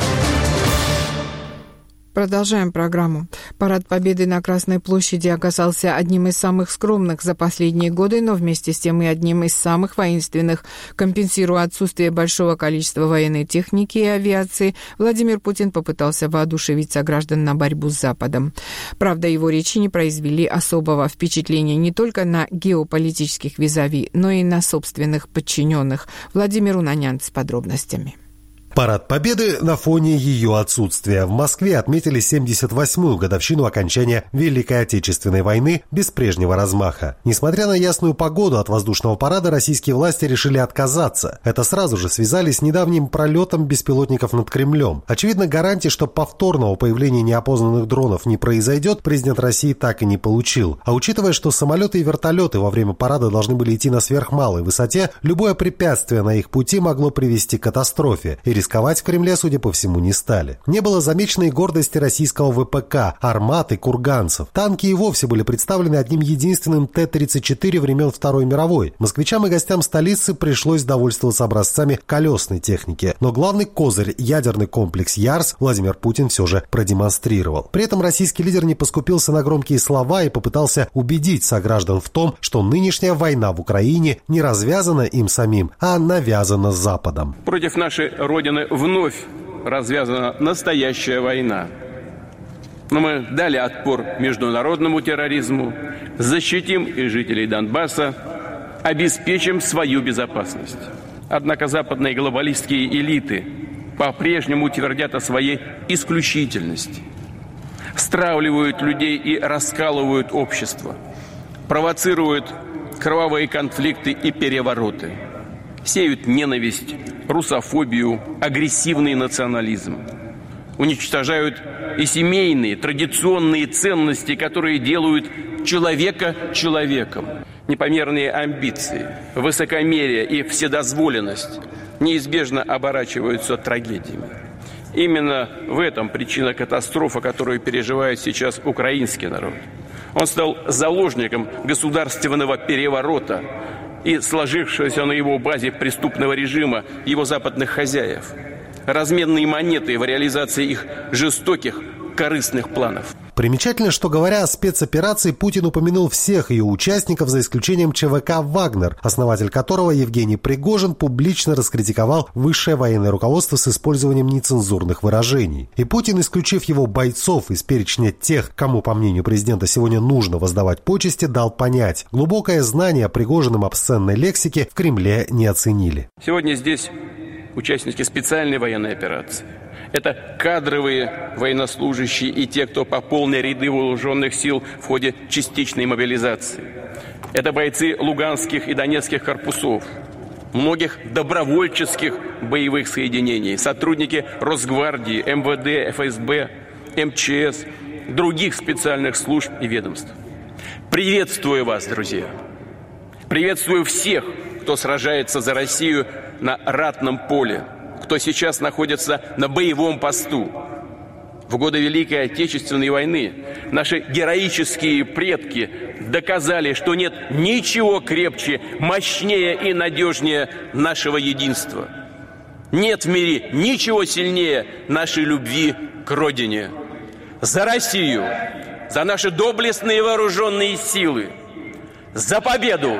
Продолжаем программу. Парад Победы на Красной площади оказался одним из самых скромных за последние годы, но вместе с тем и одним из самых воинственных. Компенсируя отсутствие большого количества военной техники и авиации, Владимир Путин попытался воодушевить сограждан на борьбу с Западом. Правда, его речи не произвели особого впечатления не только на геополитических визави, но и на собственных подчиненных. Владимир Унанян с подробностями. Парад Победы на фоне ее отсутствия. В Москве отметили семьдесят восьмую годовщину окончания Великой Отечественной войны без прежнего размаха. Несмотря на ясную погоду, от воздушного парада российские власти решили отказаться. Это сразу же связали с недавним пролетом беспилотников над Кремлем. Очевидно, гарантии, что повторного появления неопознанных дронов не произойдет, президент России так и не получил. А учитывая, что самолеты и вертолеты во время парада должны были идти на сверхмалой высоте, любое препятствие на их пути могло привести к катастрофе. И рисковать в Кремле, судя по всему, не стали. Не было замечено и гордости российского вэ пэ ка, армат и курганцев. Танки и вовсе были представлены одним единственным Т тридцать четыре времен Второй мировой. Москвичам и гостям столицы пришлось довольствоваться образцами колесной техники. Но главный козырь, ядерный комплекс «Ярс», Владимир Путин все же продемонстрировал. При этом российский лидер не поскупился на громкие слова и попытался убедить сограждан в том, что нынешняя война в Украине не развязана им самим, а навязана Западом. Против нашей Родины вновь развязана настоящая война. Но мы дали отпор международному терроризму, защитим и жителей Донбасса, обеспечим свою безопасность. Однако западные глобалистские элиты по-прежнему твердят о своей исключительности, стравливают людей и раскалывают общество, провоцируют кровавые конфликты и перевороты, сеют ненависть, русофобию, агрессивный национализм, уничтожают и семейные, традиционные ценности, которые делают человека человеком. Непомерные амбиции, высокомерие и вседозволенность неизбежно оборачиваются трагедиями. Именно в этом причина катастрофы, которую переживает сейчас украинский народ. Он стал заложником государственного переворота и сложившегося на его базе преступного режима его западных хозяев. Разменные монеты в реализации их жестоких, корыстных планов. Примечательно, что, говоря о спецоперации, Путин упомянул всех ее участников, за исключением Че Вэ Ка «Вагнер», основатель которого Евгений Пригожин публично раскритиковал высшее военное руководство с использованием нецензурных выражений. И Путин, исключив его бойцов из перечня тех, кому, по мнению президента, сегодня нужно воздавать почести, дал понять: глубокое знание о Пригожином обсценной лексике в Кремле не оценили. Сегодня здесь участники специальной военной операции. Это кадровые военнослужащие и те, кто пополнил ряды вооруженных сил в ходе частичной мобилизации. Это бойцы луганских и донецких корпусов, многих добровольческих боевых соединений, сотрудники Росгвардии, эм вэ дэ, эф эс бэ, эм че эс, других специальных служб и ведомств. Приветствую вас, друзья! Приветствую всех, кто сражается за Россию на ратном поле, кто сейчас находится на боевом посту. В годы Великой Отечественной войны наши героические предки доказали, что нет ничего крепче, мощнее и надежнее нашего единства. Нет в мире ничего сильнее нашей любви к Родине. За Россию, за наши доблестные вооруженные силы, за победу!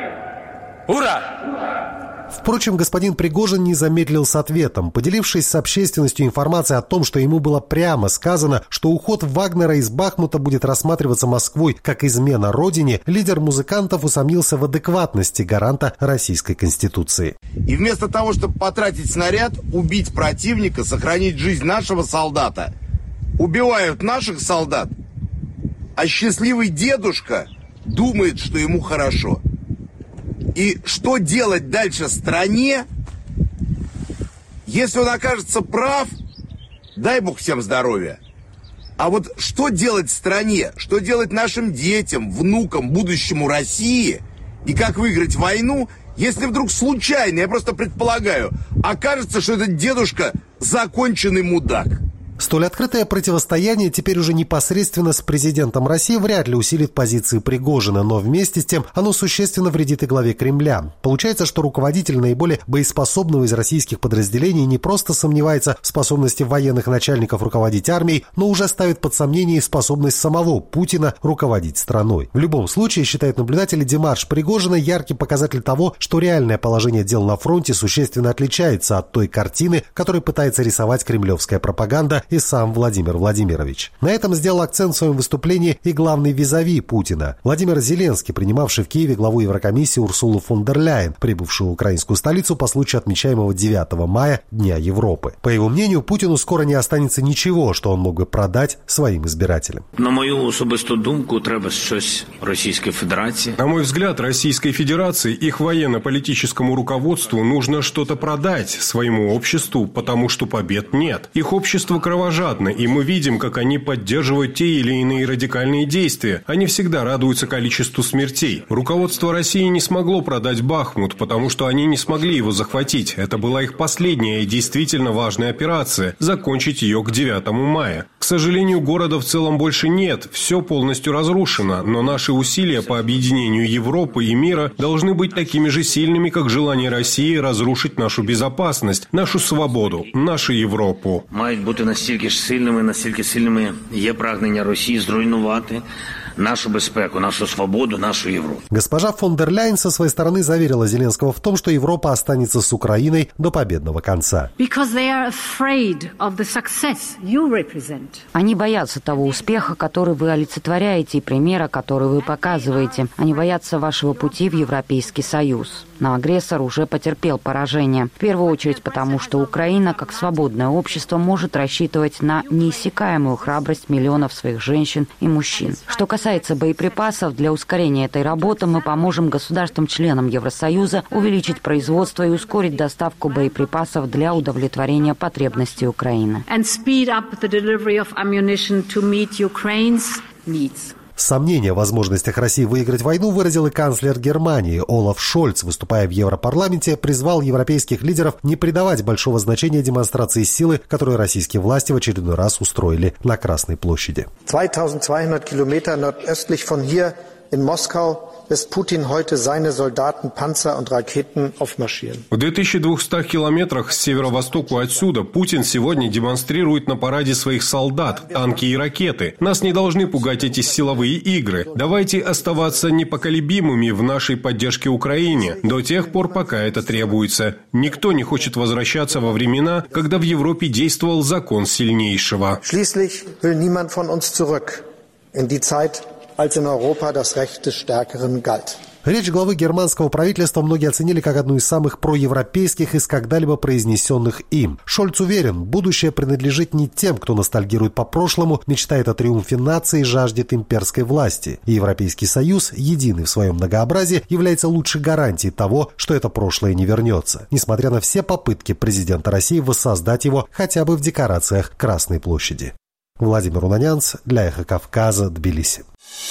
Ура! Впрочем, господин Пригожин не замедлил с ответом. Поделившись с общественностью информацией о том, что ему было прямо сказано, что уход Вагнера из Бахмута будет рассматриваться Москвой как измена Родине, лидер музыкантов усомнился в адекватности гаранта Российской Конституции. И вместо того, чтобы потратить снаряд, убить противника, сохранить жизнь нашего солдата, убивают наших солдат, а счастливый дедушка думает, что ему хорошо. И что делать дальше стране, если он окажется прав, дай бог всем здоровья. А вот что делать стране, что делать нашим детям, внукам, будущему России, и как выиграть войну, если вдруг случайно, я просто предполагаю, окажется, что этот дедушка законченный мудак. Столь открытое противостояние теперь уже непосредственно с президентом России вряд ли усилит позиции Пригожина, но вместе с тем оно существенно вредит и главе Кремля. Получается, что руководитель наиболее боеспособного из российских подразделений не просто сомневается в способности военных начальников руководить армией, но уже ставит под сомнение способность самого Путина руководить страной. В любом случае, считают наблюдатели, демарш Пригожина яркий показатель того, что реальное положение дел на фронте существенно отличается от той картины, которую пытается рисовать кремлевская пропаганда и сам Владимир Владимирович. На этом сделал акцент в своем выступлении и главный визави Путина Владимир Зеленский, принимавший в Киеве главу Еврокомиссии Урсулу фон дер Ляйен, прибывшую в украинскую столицу по случаю отмечаемого девятого мая Дня Европы. По его мнению, Путину скоро не останется ничего, что он мог бы продать своим избирателям. На мою особисту думку, треба щось Российской Федерации. На мой взгляд, Российской Федерации, их военно-политическому руководству нужно что-то продать своему обществу, потому что побед нет. Их общество кровоточит кровожадны, и мы видим, как они поддерживают те или иные радикальные действия. Они всегда радуются количеству смертей. Руководство России не смогло продать Бахмут, потому что они не смогли его захватить. Это была их последняя и действительно важная операция – закончить ее к девятому мая. К сожалению, города в целом больше нет, все полностью разрушено, но наши усилия по объединению Европы и мира должны быть такими же сильными, как желание России разрушить нашу безопасность, нашу свободу, нашу Європу. Мають бути настільки ж сильними, настільки сильними є прагнення Росії зруйнувати нашу безпеку, нашу свободу, нашу Европу. Госпожа фон дер Ляйен со своей стороны заверила Зеленского в том, что Европа останется с Украиной до победного конца. Они боятся того успеха, который вы олицетворяете, и примера, который вы показываете. Они боятся вашего пути в Европейский Союз. Но агрессор уже потерпел поражение. В первую очередь потому, что Украина, как свободное общество, может рассчитывать на неиссякаемую храбрость миллионов своих женщин и мужчин. Что касается боеприпасов, для ускорения этой работы мы поможем государствам-членам Евросоюза увеличить производство и ускорить доставку боеприпасов для удовлетворения потребностей Украины. Сомнения в возможностях России выиграть войну выразил и канцлер Германии Олаф Шольц, выступая в Европарламенте, призвал европейских лидеров не придавать большого значения демонстрации силы, которую российские власти в очередной раз устроили на Красной площади. zweitausendzweihundert Kilometer nordöstlich von hier in Moskau lässt Putin heute seine Soldaten, Panzer und Raketen aufmarschieren. В две тысячи двухстах километрах с северо-востоку отсюда Путин сегодня демонстрирует на параде своих солдат, танки и ракеты. Нас не должны пугать эти силовые игры. Давайте оставаться непоколебимыми в нашей поддержке Украине до тех пор, пока это требуется. Никто не хочет возвращаться во времена, когда в Европе действовал закон сильнейшего. Schließlich will niemand von uns zurück in die Zeit, als in Europa das Recht des Stärkeren galt. Речь главы германского правительства многие оценили как одну из самых проевропейских из когда-либо произнесенных им. Шольц уверен, будущее принадлежит не тем, кто ностальгирует по прошлому, мечтает о триумфе нации и жаждет имперской власти. И Европейский Союз, единый в своем многообразии, является лучшей гарантией того, что это прошлое не вернется, несмотря на все попытки президента России воссоздать его хотя бы в декорациях Красной площади. Владимир Унанянц для Эхо Кавказа, Тбилиси.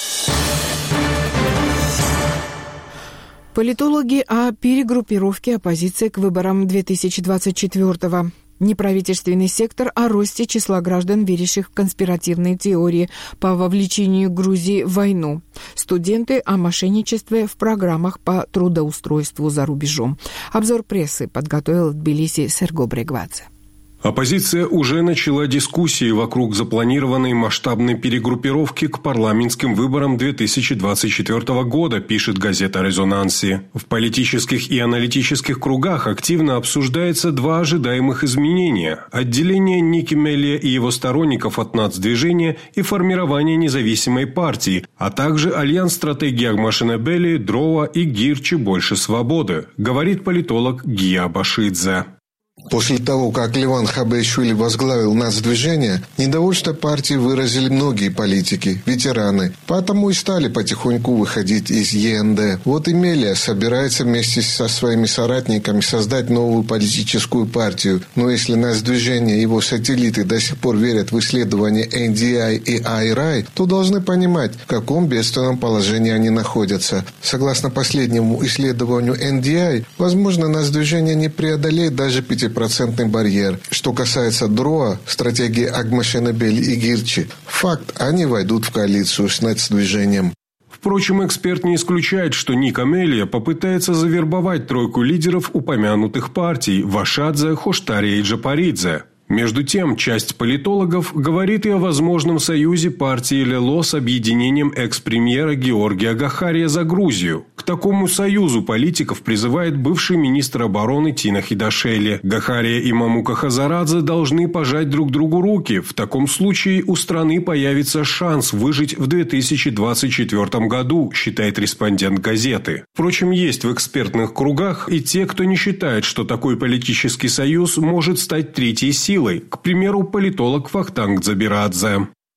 Политологи о перегруппировке оппозиции к выборам две тысячи двадцать четвёртого. Неправительственный сектор о росте числа граждан, верящих в конспиративные теории по вовлечению Грузии в войну. Студенты о мошенничестве в программах по трудоустройству за рубежом. Обзор прессы подготовил в Тбилиси Серго Брегвадзе. Оппозиция уже начала дискуссии вокруг запланированной масштабной перегруппировки к парламентским выборам две тысячи двадцать четвёртого года, пишет газета «Резонанси». В политических и аналитических кругах активно обсуждается два ожидаемых изменения – отделение Ники Мелия и его сторонников от нацдвижения и формирование независимой партии, а также альянс стратегии Агмашенебели, Дроа и Гирчи «Больше свободы», говорит политолог Гия Башидзе. После того, как Леван Хабешвили возглавил нацдвижение, недовольство партии выразили многие политики, ветераны. Потому и стали потихоньку выходить из Е Эн Дэ. Вот и Мелия собирается вместе со своими соратниками создать новую политическую партию. Но если нацдвижение и его сателлиты до сих пор верят в исследования Эн Ди Ай и Ай Рай, то должны понимать, в каком бедственном положении они находятся. Согласно последнему исследованию Эн Ди Ай, возможно, нацдвижение не преодолеет даже пятипроцентный барьер. Что касается Дроа, стратегии Агмашенебели и Гирчи, факт, они войдут в коалицию с нацдвижением. Впрочем, эксперт не исключает, что Ника Мелия попытается завербовать тройку лидеров упомянутых партий – Вашадзе, Хоштаре и Джапаридзе. Между тем, часть политологов говорит и о возможном союзе партии Лело с объединением экс-премьера Георгия Гахария за Грузию. К такому союзу политиков призывает бывший министр обороны Тина Хидашели. Гахария и Мамука Хазарадзе должны пожать друг другу руки. В таком случае у страны появится шанс выжить в две тысячи двадцать четвёртом году, считает респондент газеты. Впрочем, есть в экспертных кругах и те, кто не считает, что такой политический союз может стать третьей силой. К примеру, политолог Вахтанг Дзабирадзе.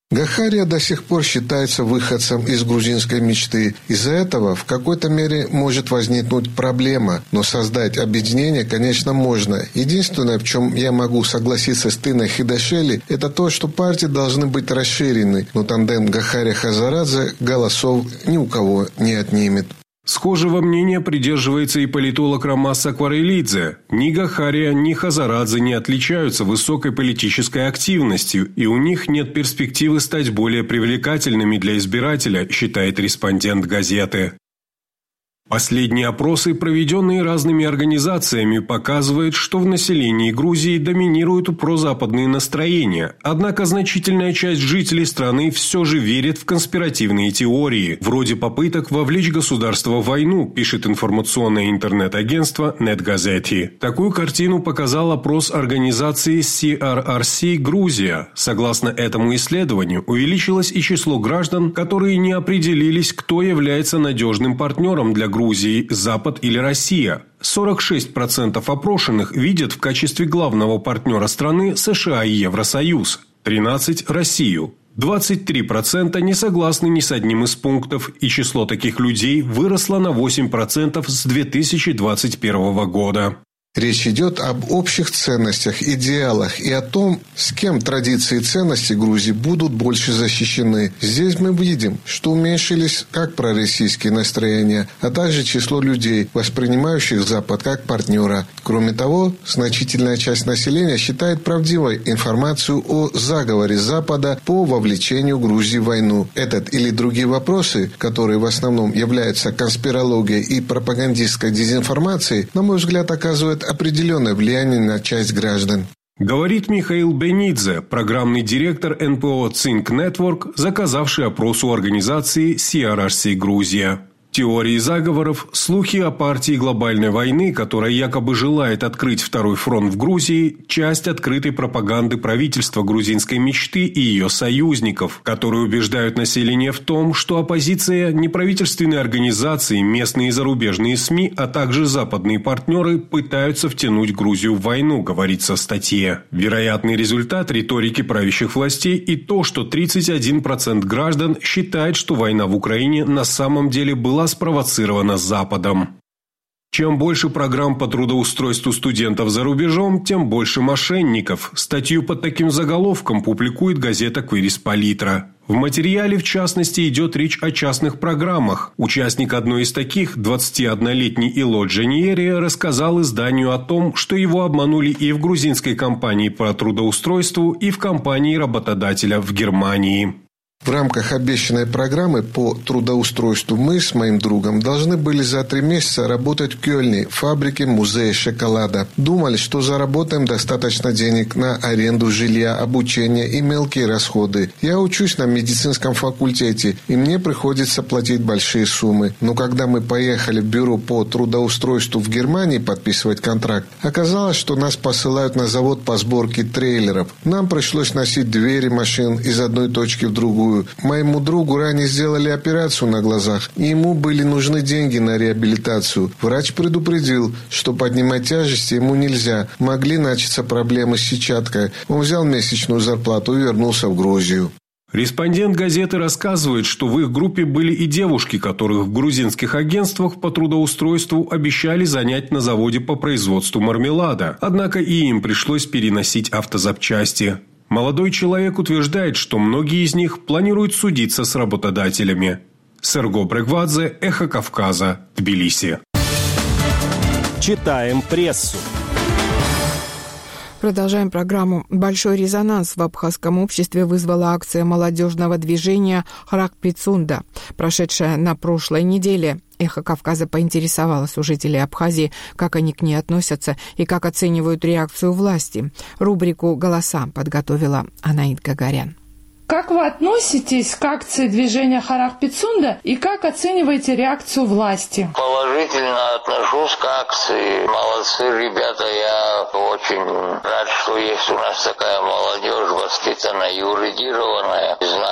Гахария до сих пор считается выходцем из грузинской мечты. Из-за этого в какой-то мере может возникнуть проблема, но создать объединение, конечно, можно. Единственное, в чем я могу согласиться с Тиной Хидашели, это то, что партии должны быть расширены, но тандем Гахария-Хазарадзе голосов ни у кого не отнимет. Схожего мнения придерживается и политолог Ромас Акварелидзе. Ни Гахария, ни Хазарадзе не отличаются высокой политической активностью, и у них нет перспективы стать более привлекательными для избирателя, считает респондент газеты. Последние опросы, проведенные разными организациями, показывают, что в населении Грузии доминируют прозападные настроения. Однако значительная часть жителей страны все же верит в конспиративные теории, вроде попыток вовлечь государство в войну, пишет информационное интернет-агентство NetGazeti. Такую картину показал опрос организации си ар ар си «Грузия». Согласно этому исследованию, увеличилось и число граждан, которые не определились, кто является надежным партнером для Грузии. Грузии, Запад или Россия. сорок шесть процентов опрошенных видят в качестве главного партнера страны США и Евросоюз, тринадцать процентов – Россию. двадцать три процента не согласны ни с одним из пунктов, и число таких людей выросло на восемь процентов с две тысячи двадцать первого года. Речь идет об общих ценностях, идеалах и о том, с кем традиции и ценности Грузии будут больше защищены. Здесь мы видим, что уменьшились как пророссийские настроения, а также число людей, воспринимающих Запад как партнера. Кроме того, значительная часть населения считает правдивой информацию о заговоре Запада по вовлечению Грузии в войну. Этот или другие вопросы, которые в основном являются конспирологией и пропагандистской дезинформацией, на мой взгляд, оказывают определенное влияние на часть граждан. Говорит Михаил Бенидзе, программный директор эн пэ о Think Network, заказавший опрос у организации си ар ар си «Грузия». Теории заговоров, слухи о партии глобальной войны, которая якобы желает открыть второй фронт в Грузии, часть открытой пропаганды правительства грузинской мечты и ее союзников, которые убеждают население в том, что оппозиция, неправительственные организации, местные и зарубежные СМИ, а также западные партнеры пытаются втянуть Грузию в войну, говорится в статье. Вероятный результат риторики правящих властей и то, что тридцать один процент граждан считает, что война в Украине на самом деле была спровоцирована Западом. Чем больше программ по трудоустройству студентов за рубежом, тем больше мошенников. Статью под таким заголовком публикует газета «Квирис-Политра». В материале, в частности, идет речь о частных программах. Участник одной из таких, двадцатиоднолетний Ило Джаниери, рассказал изданию о том, что его обманули и в грузинской компании по трудоустройству, и в компании работодателя в Германии. В рамках обещанной программы по трудоустройству мы с моим другом должны были за три месяца работать в Кёльне, в фабрике музея шоколада. Думали, что заработаем достаточно денег на аренду жилья, обучение и мелкие расходы. Я учусь на медицинском факультете, и мне приходится платить большие суммы. Но когда мы поехали в бюро по трудоустройству в Германии подписывать контракт, оказалось, что нас посылают на завод по сборке трейлеров. Нам пришлось носить двери машин из одной точки в другую. Моему другу ранее сделали операцию на глазах, и ему были нужны деньги на реабилитацию. Врач предупредил, что поднимать тяжести ему нельзя. Могли начаться проблемы с сетчаткой. Он взял месячную зарплату и вернулся в Грузию. Респондент газеты рассказывает, что в их группе были и девушки, которых в грузинских агентствах по трудоустройству обещали занять на заводе по производству мармелада. Однако и им пришлось переносить автозапчасти. Молодой человек утверждает, что многие из них планируют судиться с работодателями. Серго Брегвадзе, Эхо Кавказа, Тбилиси. Читаем прессу. Продолжаем программу. Большой резонанс в абхазском обществе вызвала акция молодежного движения «Харак-Пицунда», прошедшая на прошлой неделе. «Эхо Кавказа» поинтересовалось у жителей Абхазии, как они к ней относятся и как оценивают реакцию власти. Рубрику «Голоса» подготовила Анаит Гагарян. Как вы относитесь к акции движения «Харак-Пицунда» и как оцениваете реакцию власти? Положительно отношусь к акции. Молодцы ребята. Я очень рад, что есть у нас такая молодежь, воспитанная, юридированная. Знают,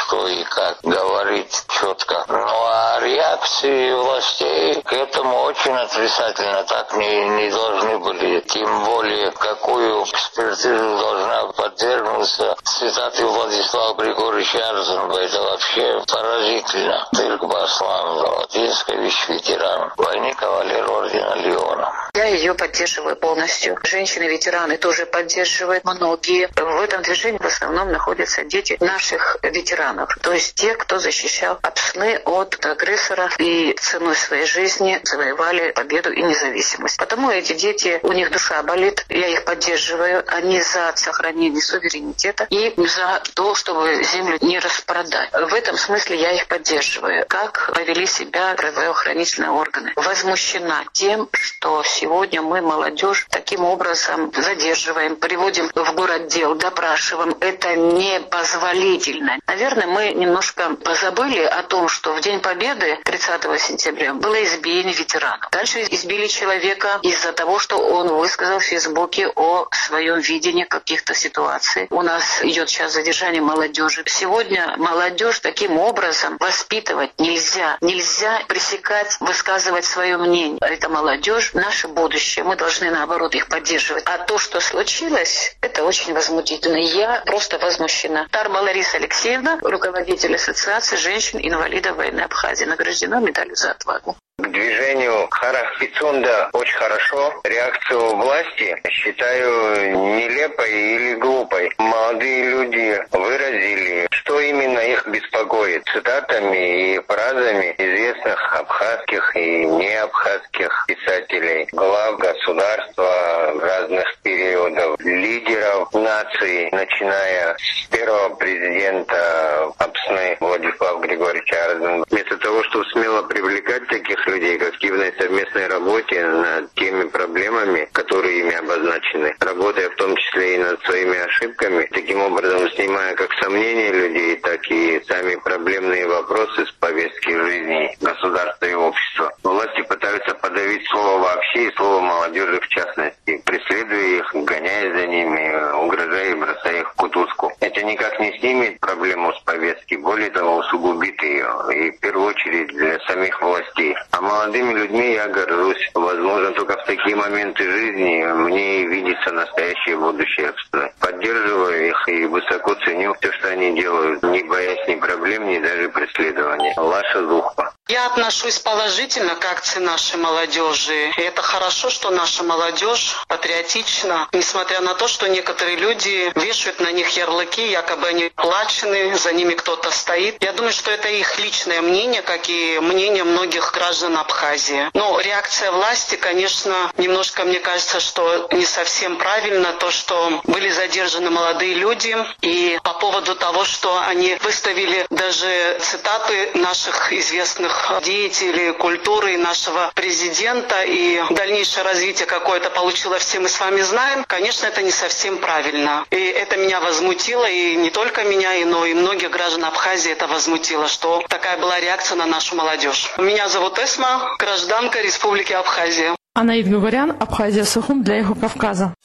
что и как говорить четко. Ну а реакции властей к этому очень отрицательно. Так не, не должны были. Тем более, какую экспертизу должна подвергнуться цитаты Владислава Григорьевича Арзенова. Это вообще поразительно. Тыльк Баслан, Золотинскевич, ветеран войны, кавалер ордена Леона. Я ее поддерживаю полностью. Женщины-ветераны тоже поддерживают. Многие. В этом движении в основном находятся дети наших ветеранов. То есть те, кто защищал Апсны от агрессора и ценой своей жизни завоевали победу и независимость. Потому эти дети, у них душа болит. Я их поддерживаю. Они за сохранение суверенитета и за то, чтобы землю не распродать. В этом смысле я их поддерживаю. Как повели себя правоохранительные органы. Возмущена тем, что сегодня мы молодежь таким образом задерживаем, приводим в городдел, допрашиваем. Это непозволительно. Наверное, мы немножко позабыли о том, что в День Победы тридцатого сентября было избиение ветеранов. Дальше избили человека из-за того, что он высказал в Фейсбуке о своем видении каких-то ситуаций. У нас идет сейчас задержание молодежи. Сегодня молодежь таким образом воспитывать нельзя. Нельзя пресекать, высказывать свое мнение. Это молодежь, наше будущее. Мы должны, наоборот, их поддерживать. А то, что случилось, это очень возмутительно. Я просто возмущена. Тарба Лариса Алексеевна, руководитель Ассоциации женщин-инвалидов войны Абхазии, награждена медалью за отвагу. К движению Харах Пицунда очень хорошо. Реакцию власти считаю нелепой или глупой. Молодые люди выразили, что именно их беспокоит, цитатами и фразами известных абхазских и неабхазских писателей, глав государства разных периодов, лидеров наций, начиная с первого президента Апсны Владислава Григорьевича Арзенова. Вместо того, чтобы смело привлекать таких людей к активной совместной работе над теми проблемами, которые ими обозначены, работая в том числе и над своими ошибками, таким образом снимая как сомнения людей, так и сами проблемные вопросы с повестки жизни государства и общества. Власти пытаются подавить слово вообще и слово молодежи в частности, преследуя их, гоняя за ними, угрожая и бросая их в кутузку. Это никак не снимет проблему с повестки, более того, усугубит ее, и в первую очередь для самих властей. А молодыми людьми я горжусь. Возможно, только в такие моменты жизни мне и видится настоящее будущее. Поддерживаю их и высоко ценю все, что они делают, не боясь ни проблем, ни даже преследования. Лаша Зухпа. Я отношусь положительно к акции нашей молодежи. И это хорошо, что наша молодежь патриотична, несмотря на то, что некоторые люди вешают на них ярлыки, якобы они оплачены, за ними кто-то стоит. Я думаю, что это их личное мнение, как и мнение многих граждан Абхазии. Но реакция власти, конечно, немножко, мне кажется, что не совсем правильно то, что были задержаны молодые люди. И по поводу того, что они выставили даже цитаты наших известных деятелей культуры, нашего президента, и дальнейшее развитие какое-то получило, все мы с вами знаем, конечно, это не совсем правильно. И это меня возмутило, и не только меня, но и многих граждан Абхазии это возмутило, что такая была реакция на нашу молодежь. Меня зовут Эсма, гражданка Республики Абхазия. Анаид Гугарян, Абхазия, Сухум для Эхо Кавказа.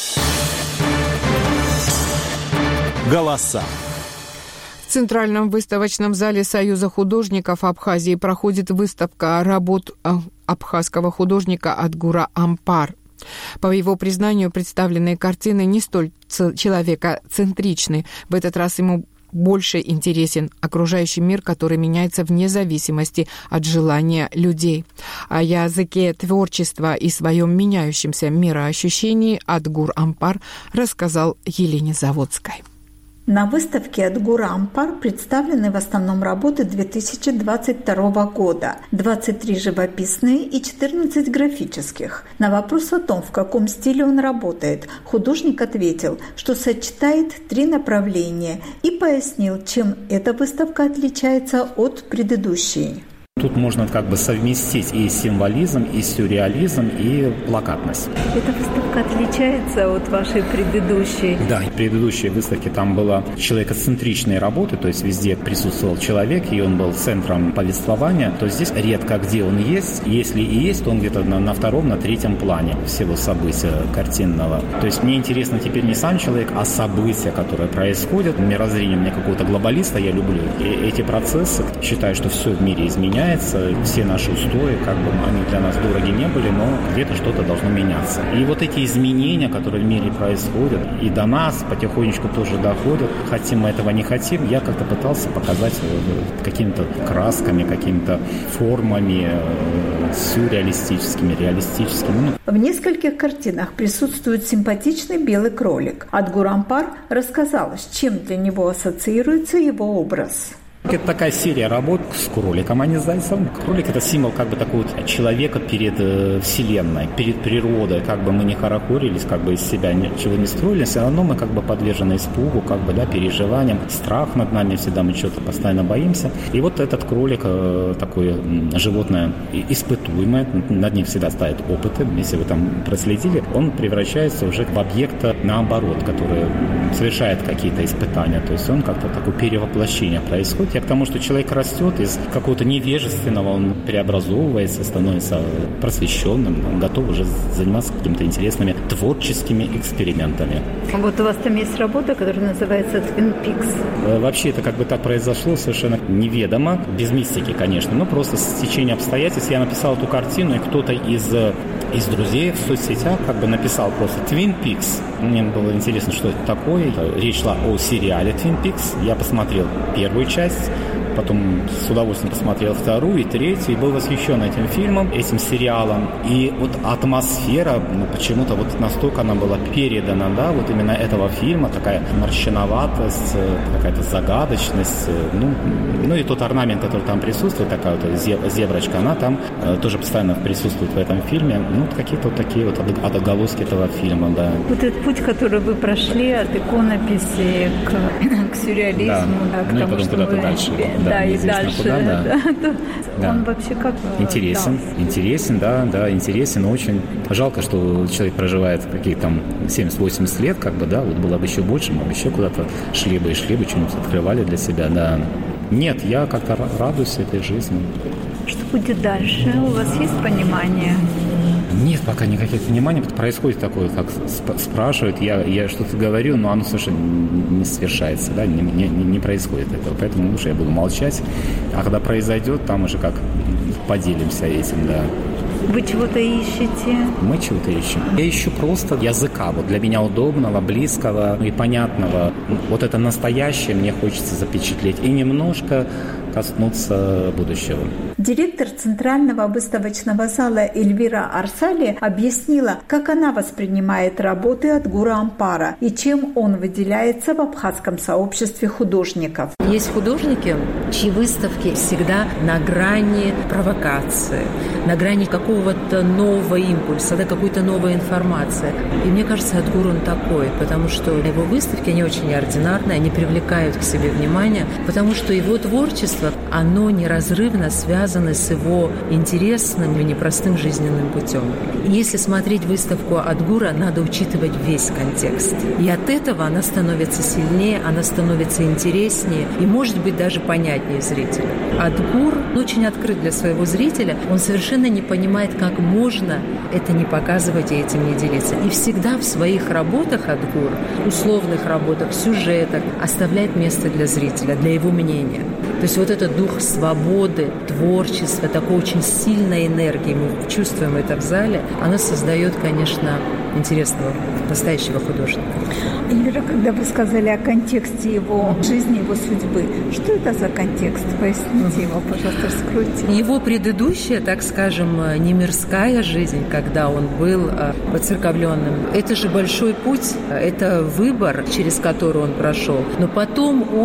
Голоса. В Центральном выставочном зале Союза художников Абхазии проходит выставка работ абхазского художника Адгура Ампар. По его признанию, представленные картины не столь человекоцентричны. В этот раз ему больше интересен окружающий мир, который меняется вне зависимости от желания людей. О языке творчества и своем меняющемся мироощущении Адгур Ампар рассказал Елене Заводской. На выставке Адгура Ампар представлены в основном работы две тысячи двадцать второго года, двадцать три живописные и четырнадцать графических. На вопрос о том, в каком стиле он работает, художник ответил, что сочетает три направления и пояснил, чем эта выставка отличается от предыдущей. Тут можно как бы совместить и символизм, и сюрреализм, и плакатность. Эта выставка отличается от вашей предыдущей? Да, в предыдущей выставке там была человекоцентричные работы, то есть везде присутствовал человек, и он был центром повествования. То здесь редко где он есть. Если и есть, то он где-то на, на втором, на третьем плане всего события картинного. То есть мне интересно теперь не сам человек, а события, которые происходят. Мирозрение мне какого-то глобалиста я люблю. И эти процессы, считаю, что все в мире изменяется, все наши устои, как бы они для нас дороги не были, но где-то что-то должно меняться. И вот эти изменения, которые в мире происходят, и до нас потихонечку тоже доходят, хотим мы этого, не хотим, я как-то пытался показать какими-то красками, какими-то формами сюрреалистическими, реалистическими. В нескольких картинах присутствует симпатичный белый кролик. Адгур Ампар рассказал, с чем для него ассоциируется его образ. Это такая серия работ с кроликом, а не с зайцем. Кролик – это символ как бы такого человека перед э, Вселенной, перед природой. Как бы мы не хорохорились, как бы из себя ничего не строили, все равно мы как бы подвержены испугу, как бы, да, переживаниям. Страх над нами, всегда мы чего-то постоянно боимся. И вот этот кролик, э, такое э, животное испытуемое, над ним всегда ставят опыты, если вы там проследили, он превращается уже в объекта наоборот, который совершает какие-то испытания. То есть он как-то такое перевоплощение происходит. Я к тому, что человек растет из какого-то невежественного, он преобразовывается, становится просвещенным, он готов уже заниматься какими-то интересными творческими экспериментами. Вот у вас там есть работа, которая называется Twin Peaks. Вообще это как бы так произошло совершенно неведомо, без мистики, конечно, но просто с течением обстоятельств я написал эту картину, и кто-то из, из друзей в соцсетях как бы написал просто Twin Peaks. Мне было интересно, что это такое. Речь шла о сериале Twin Peaks. Я посмотрел первую часть, потом с удовольствием посмотрел вторую и третью, и был восхищен этим фильмом, этим сериалом. И вот атмосфера, ну, почему-то вот настолько она была передана, да, вот именно этого фильма, такая морщиноватость, какая-то загадочность, ну, ну и тот орнамент, который там присутствует, такая вот зеброчка, она там э, тоже постоянно присутствует в этом фильме, ну, какие-то вот такие вот отголоски этого фильма, да. Вот этот путь, который вы прошли от иконописи к, к сюрреализму, да, да, к ну, тому, что вы... дальше. Да, Да, и дальше. Куда, да. Да, да. Да. Он вообще как... Интересен, да. интересен, да, да, интересен очень. Жалко, что человек проживает какие-то там семьдесят-восемьдесят лет, как бы, да, вот было бы еще больше, мы бы еще куда-то шли бы и шли бы, что-нибудь открывали для себя, да. Нет, я как-то радуюсь этой жизни. Что будет дальше? У вас есть понимание? Нет, пока никаких пониманий. Происходит такое, как спрашивают, я, я что-то говорю, но оно совершенно не свершается, да, не, не, не происходит этого. Поэтому лучше я буду молчать. А когда произойдет, там уже как поделимся этим, да. Вы чего-то ищете? Мы чего-то ищем. Я ищу просто языка, вот для меня удобного, близкого и понятного. Вот это настоящее мне хочется запечатлеть. И немножко коснуться будущего. Директор Центрального выставочного зала Эльвира Арсали объяснила, как она воспринимает работы Адгура Ампара и чем он выделяется в абхазском сообществе художников. Есть художники, чьи выставки всегда на грани провокации, на грани какого-то нового импульса, да, какой-то новой информации. И мне кажется, Адгур он такой, потому что его выставки, они очень неординарные, они привлекают к себе внимание, потому что его творчество, оно неразрывно связано с его интересным и непростым жизненным путем. Если смотреть выставку Адгура, надо учитывать весь контекст. И от этого она становится сильнее, она становится интереснее и, может быть, даже понятнее зрителя. Адгур очень открыт для своего зрителя, он совершенно не понимает, как можно это не показывать и этим не делиться. И всегда в своих работах Адгур, условных работах, сюжетах оставляет место для зрителя, для его мнения. То есть вот этот дух свободы, творчества, такой очень сильной энергии, мы чувствуем это в зале, оно создает, конечно, интересного, настоящего художника. Эльвира, когда вы сказали о контексте его жизни, его судьбы, что это за контекст? Поясните его, пожалуйста, раскройте. Его предыдущая, так скажем, не мирская жизнь, когда он был воцерковленным, это же большой путь, это выбор, через который он прошел. Но потом он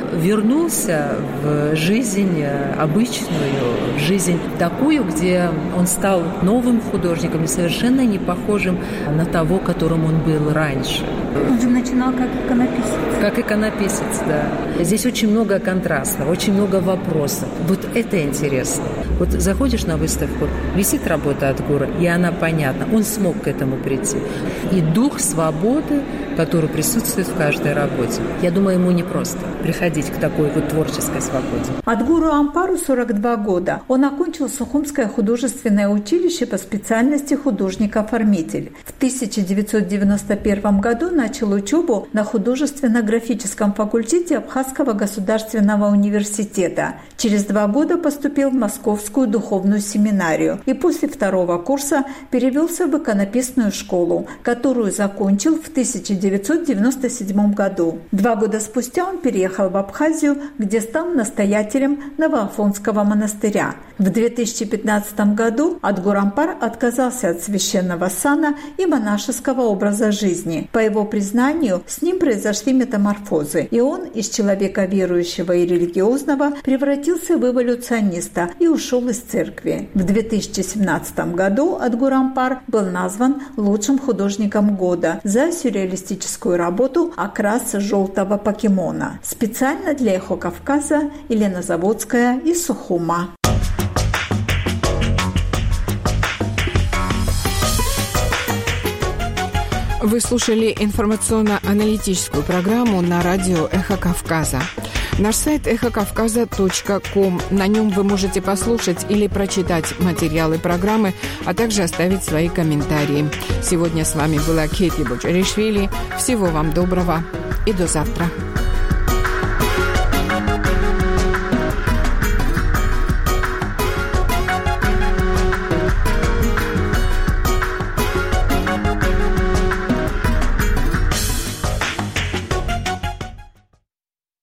вернулся в жизнь обычную, в жизнь такую, где он стал новым художником и совершенно не похожим на того, которым он был раньше. Он же начинал как иконописец. Как иконописец, да. Здесь очень много контраста, очень много вопросов. Вот это интересно. Вот заходишь на выставку, висит работа Адгура, и она понятна. Он смог к этому прийти. И дух свободы, который присутствует в каждой работе. Я думаю, ему непросто приходить к такой вот творческой свободе. Адгуру Ампару сорок два года. Он окончил Сухумское художественное училище по специальности художник-оформитель. В тысяча девятьсот девяносто первом году начал учебу на художественно-графическом факультете Абхазского государственного университета. Через два года поступил в Московскую духовную семинарию и после второго курса перевелся в иконописную школу, которую закончил в тысяча девятьсот девяносто седьмом году. Два года спустя он переехал в Абхазию, где стал настоятелем Новоафонского монастыря. В две тысячи пятнадцатом году Адгур Ампар отказался от священного сана и монашеского образа жизни. По его признанию, с ним произошли метаморфозы, и он из человека верующего и религиозного превратился в эволюциониста и ушел из церкви. В две тысячи семнадцатом году Адгур Ампар был назван лучшим художником года за сюрреалистическую работу «Окрас желтого покемона». Специально для «Эхо Кавказа» Елена Заводская из Сухума. Вы слушали информационно-аналитическую программу на радио «Эхо Кавказа». Наш сайт эхо кавказа точка ком. На нем вы можете послушать или прочитать материалы программы, а также оставить свои комментарии. Сегодня с вами была Кетти Бочаришвили. Всего вам доброго и до завтра.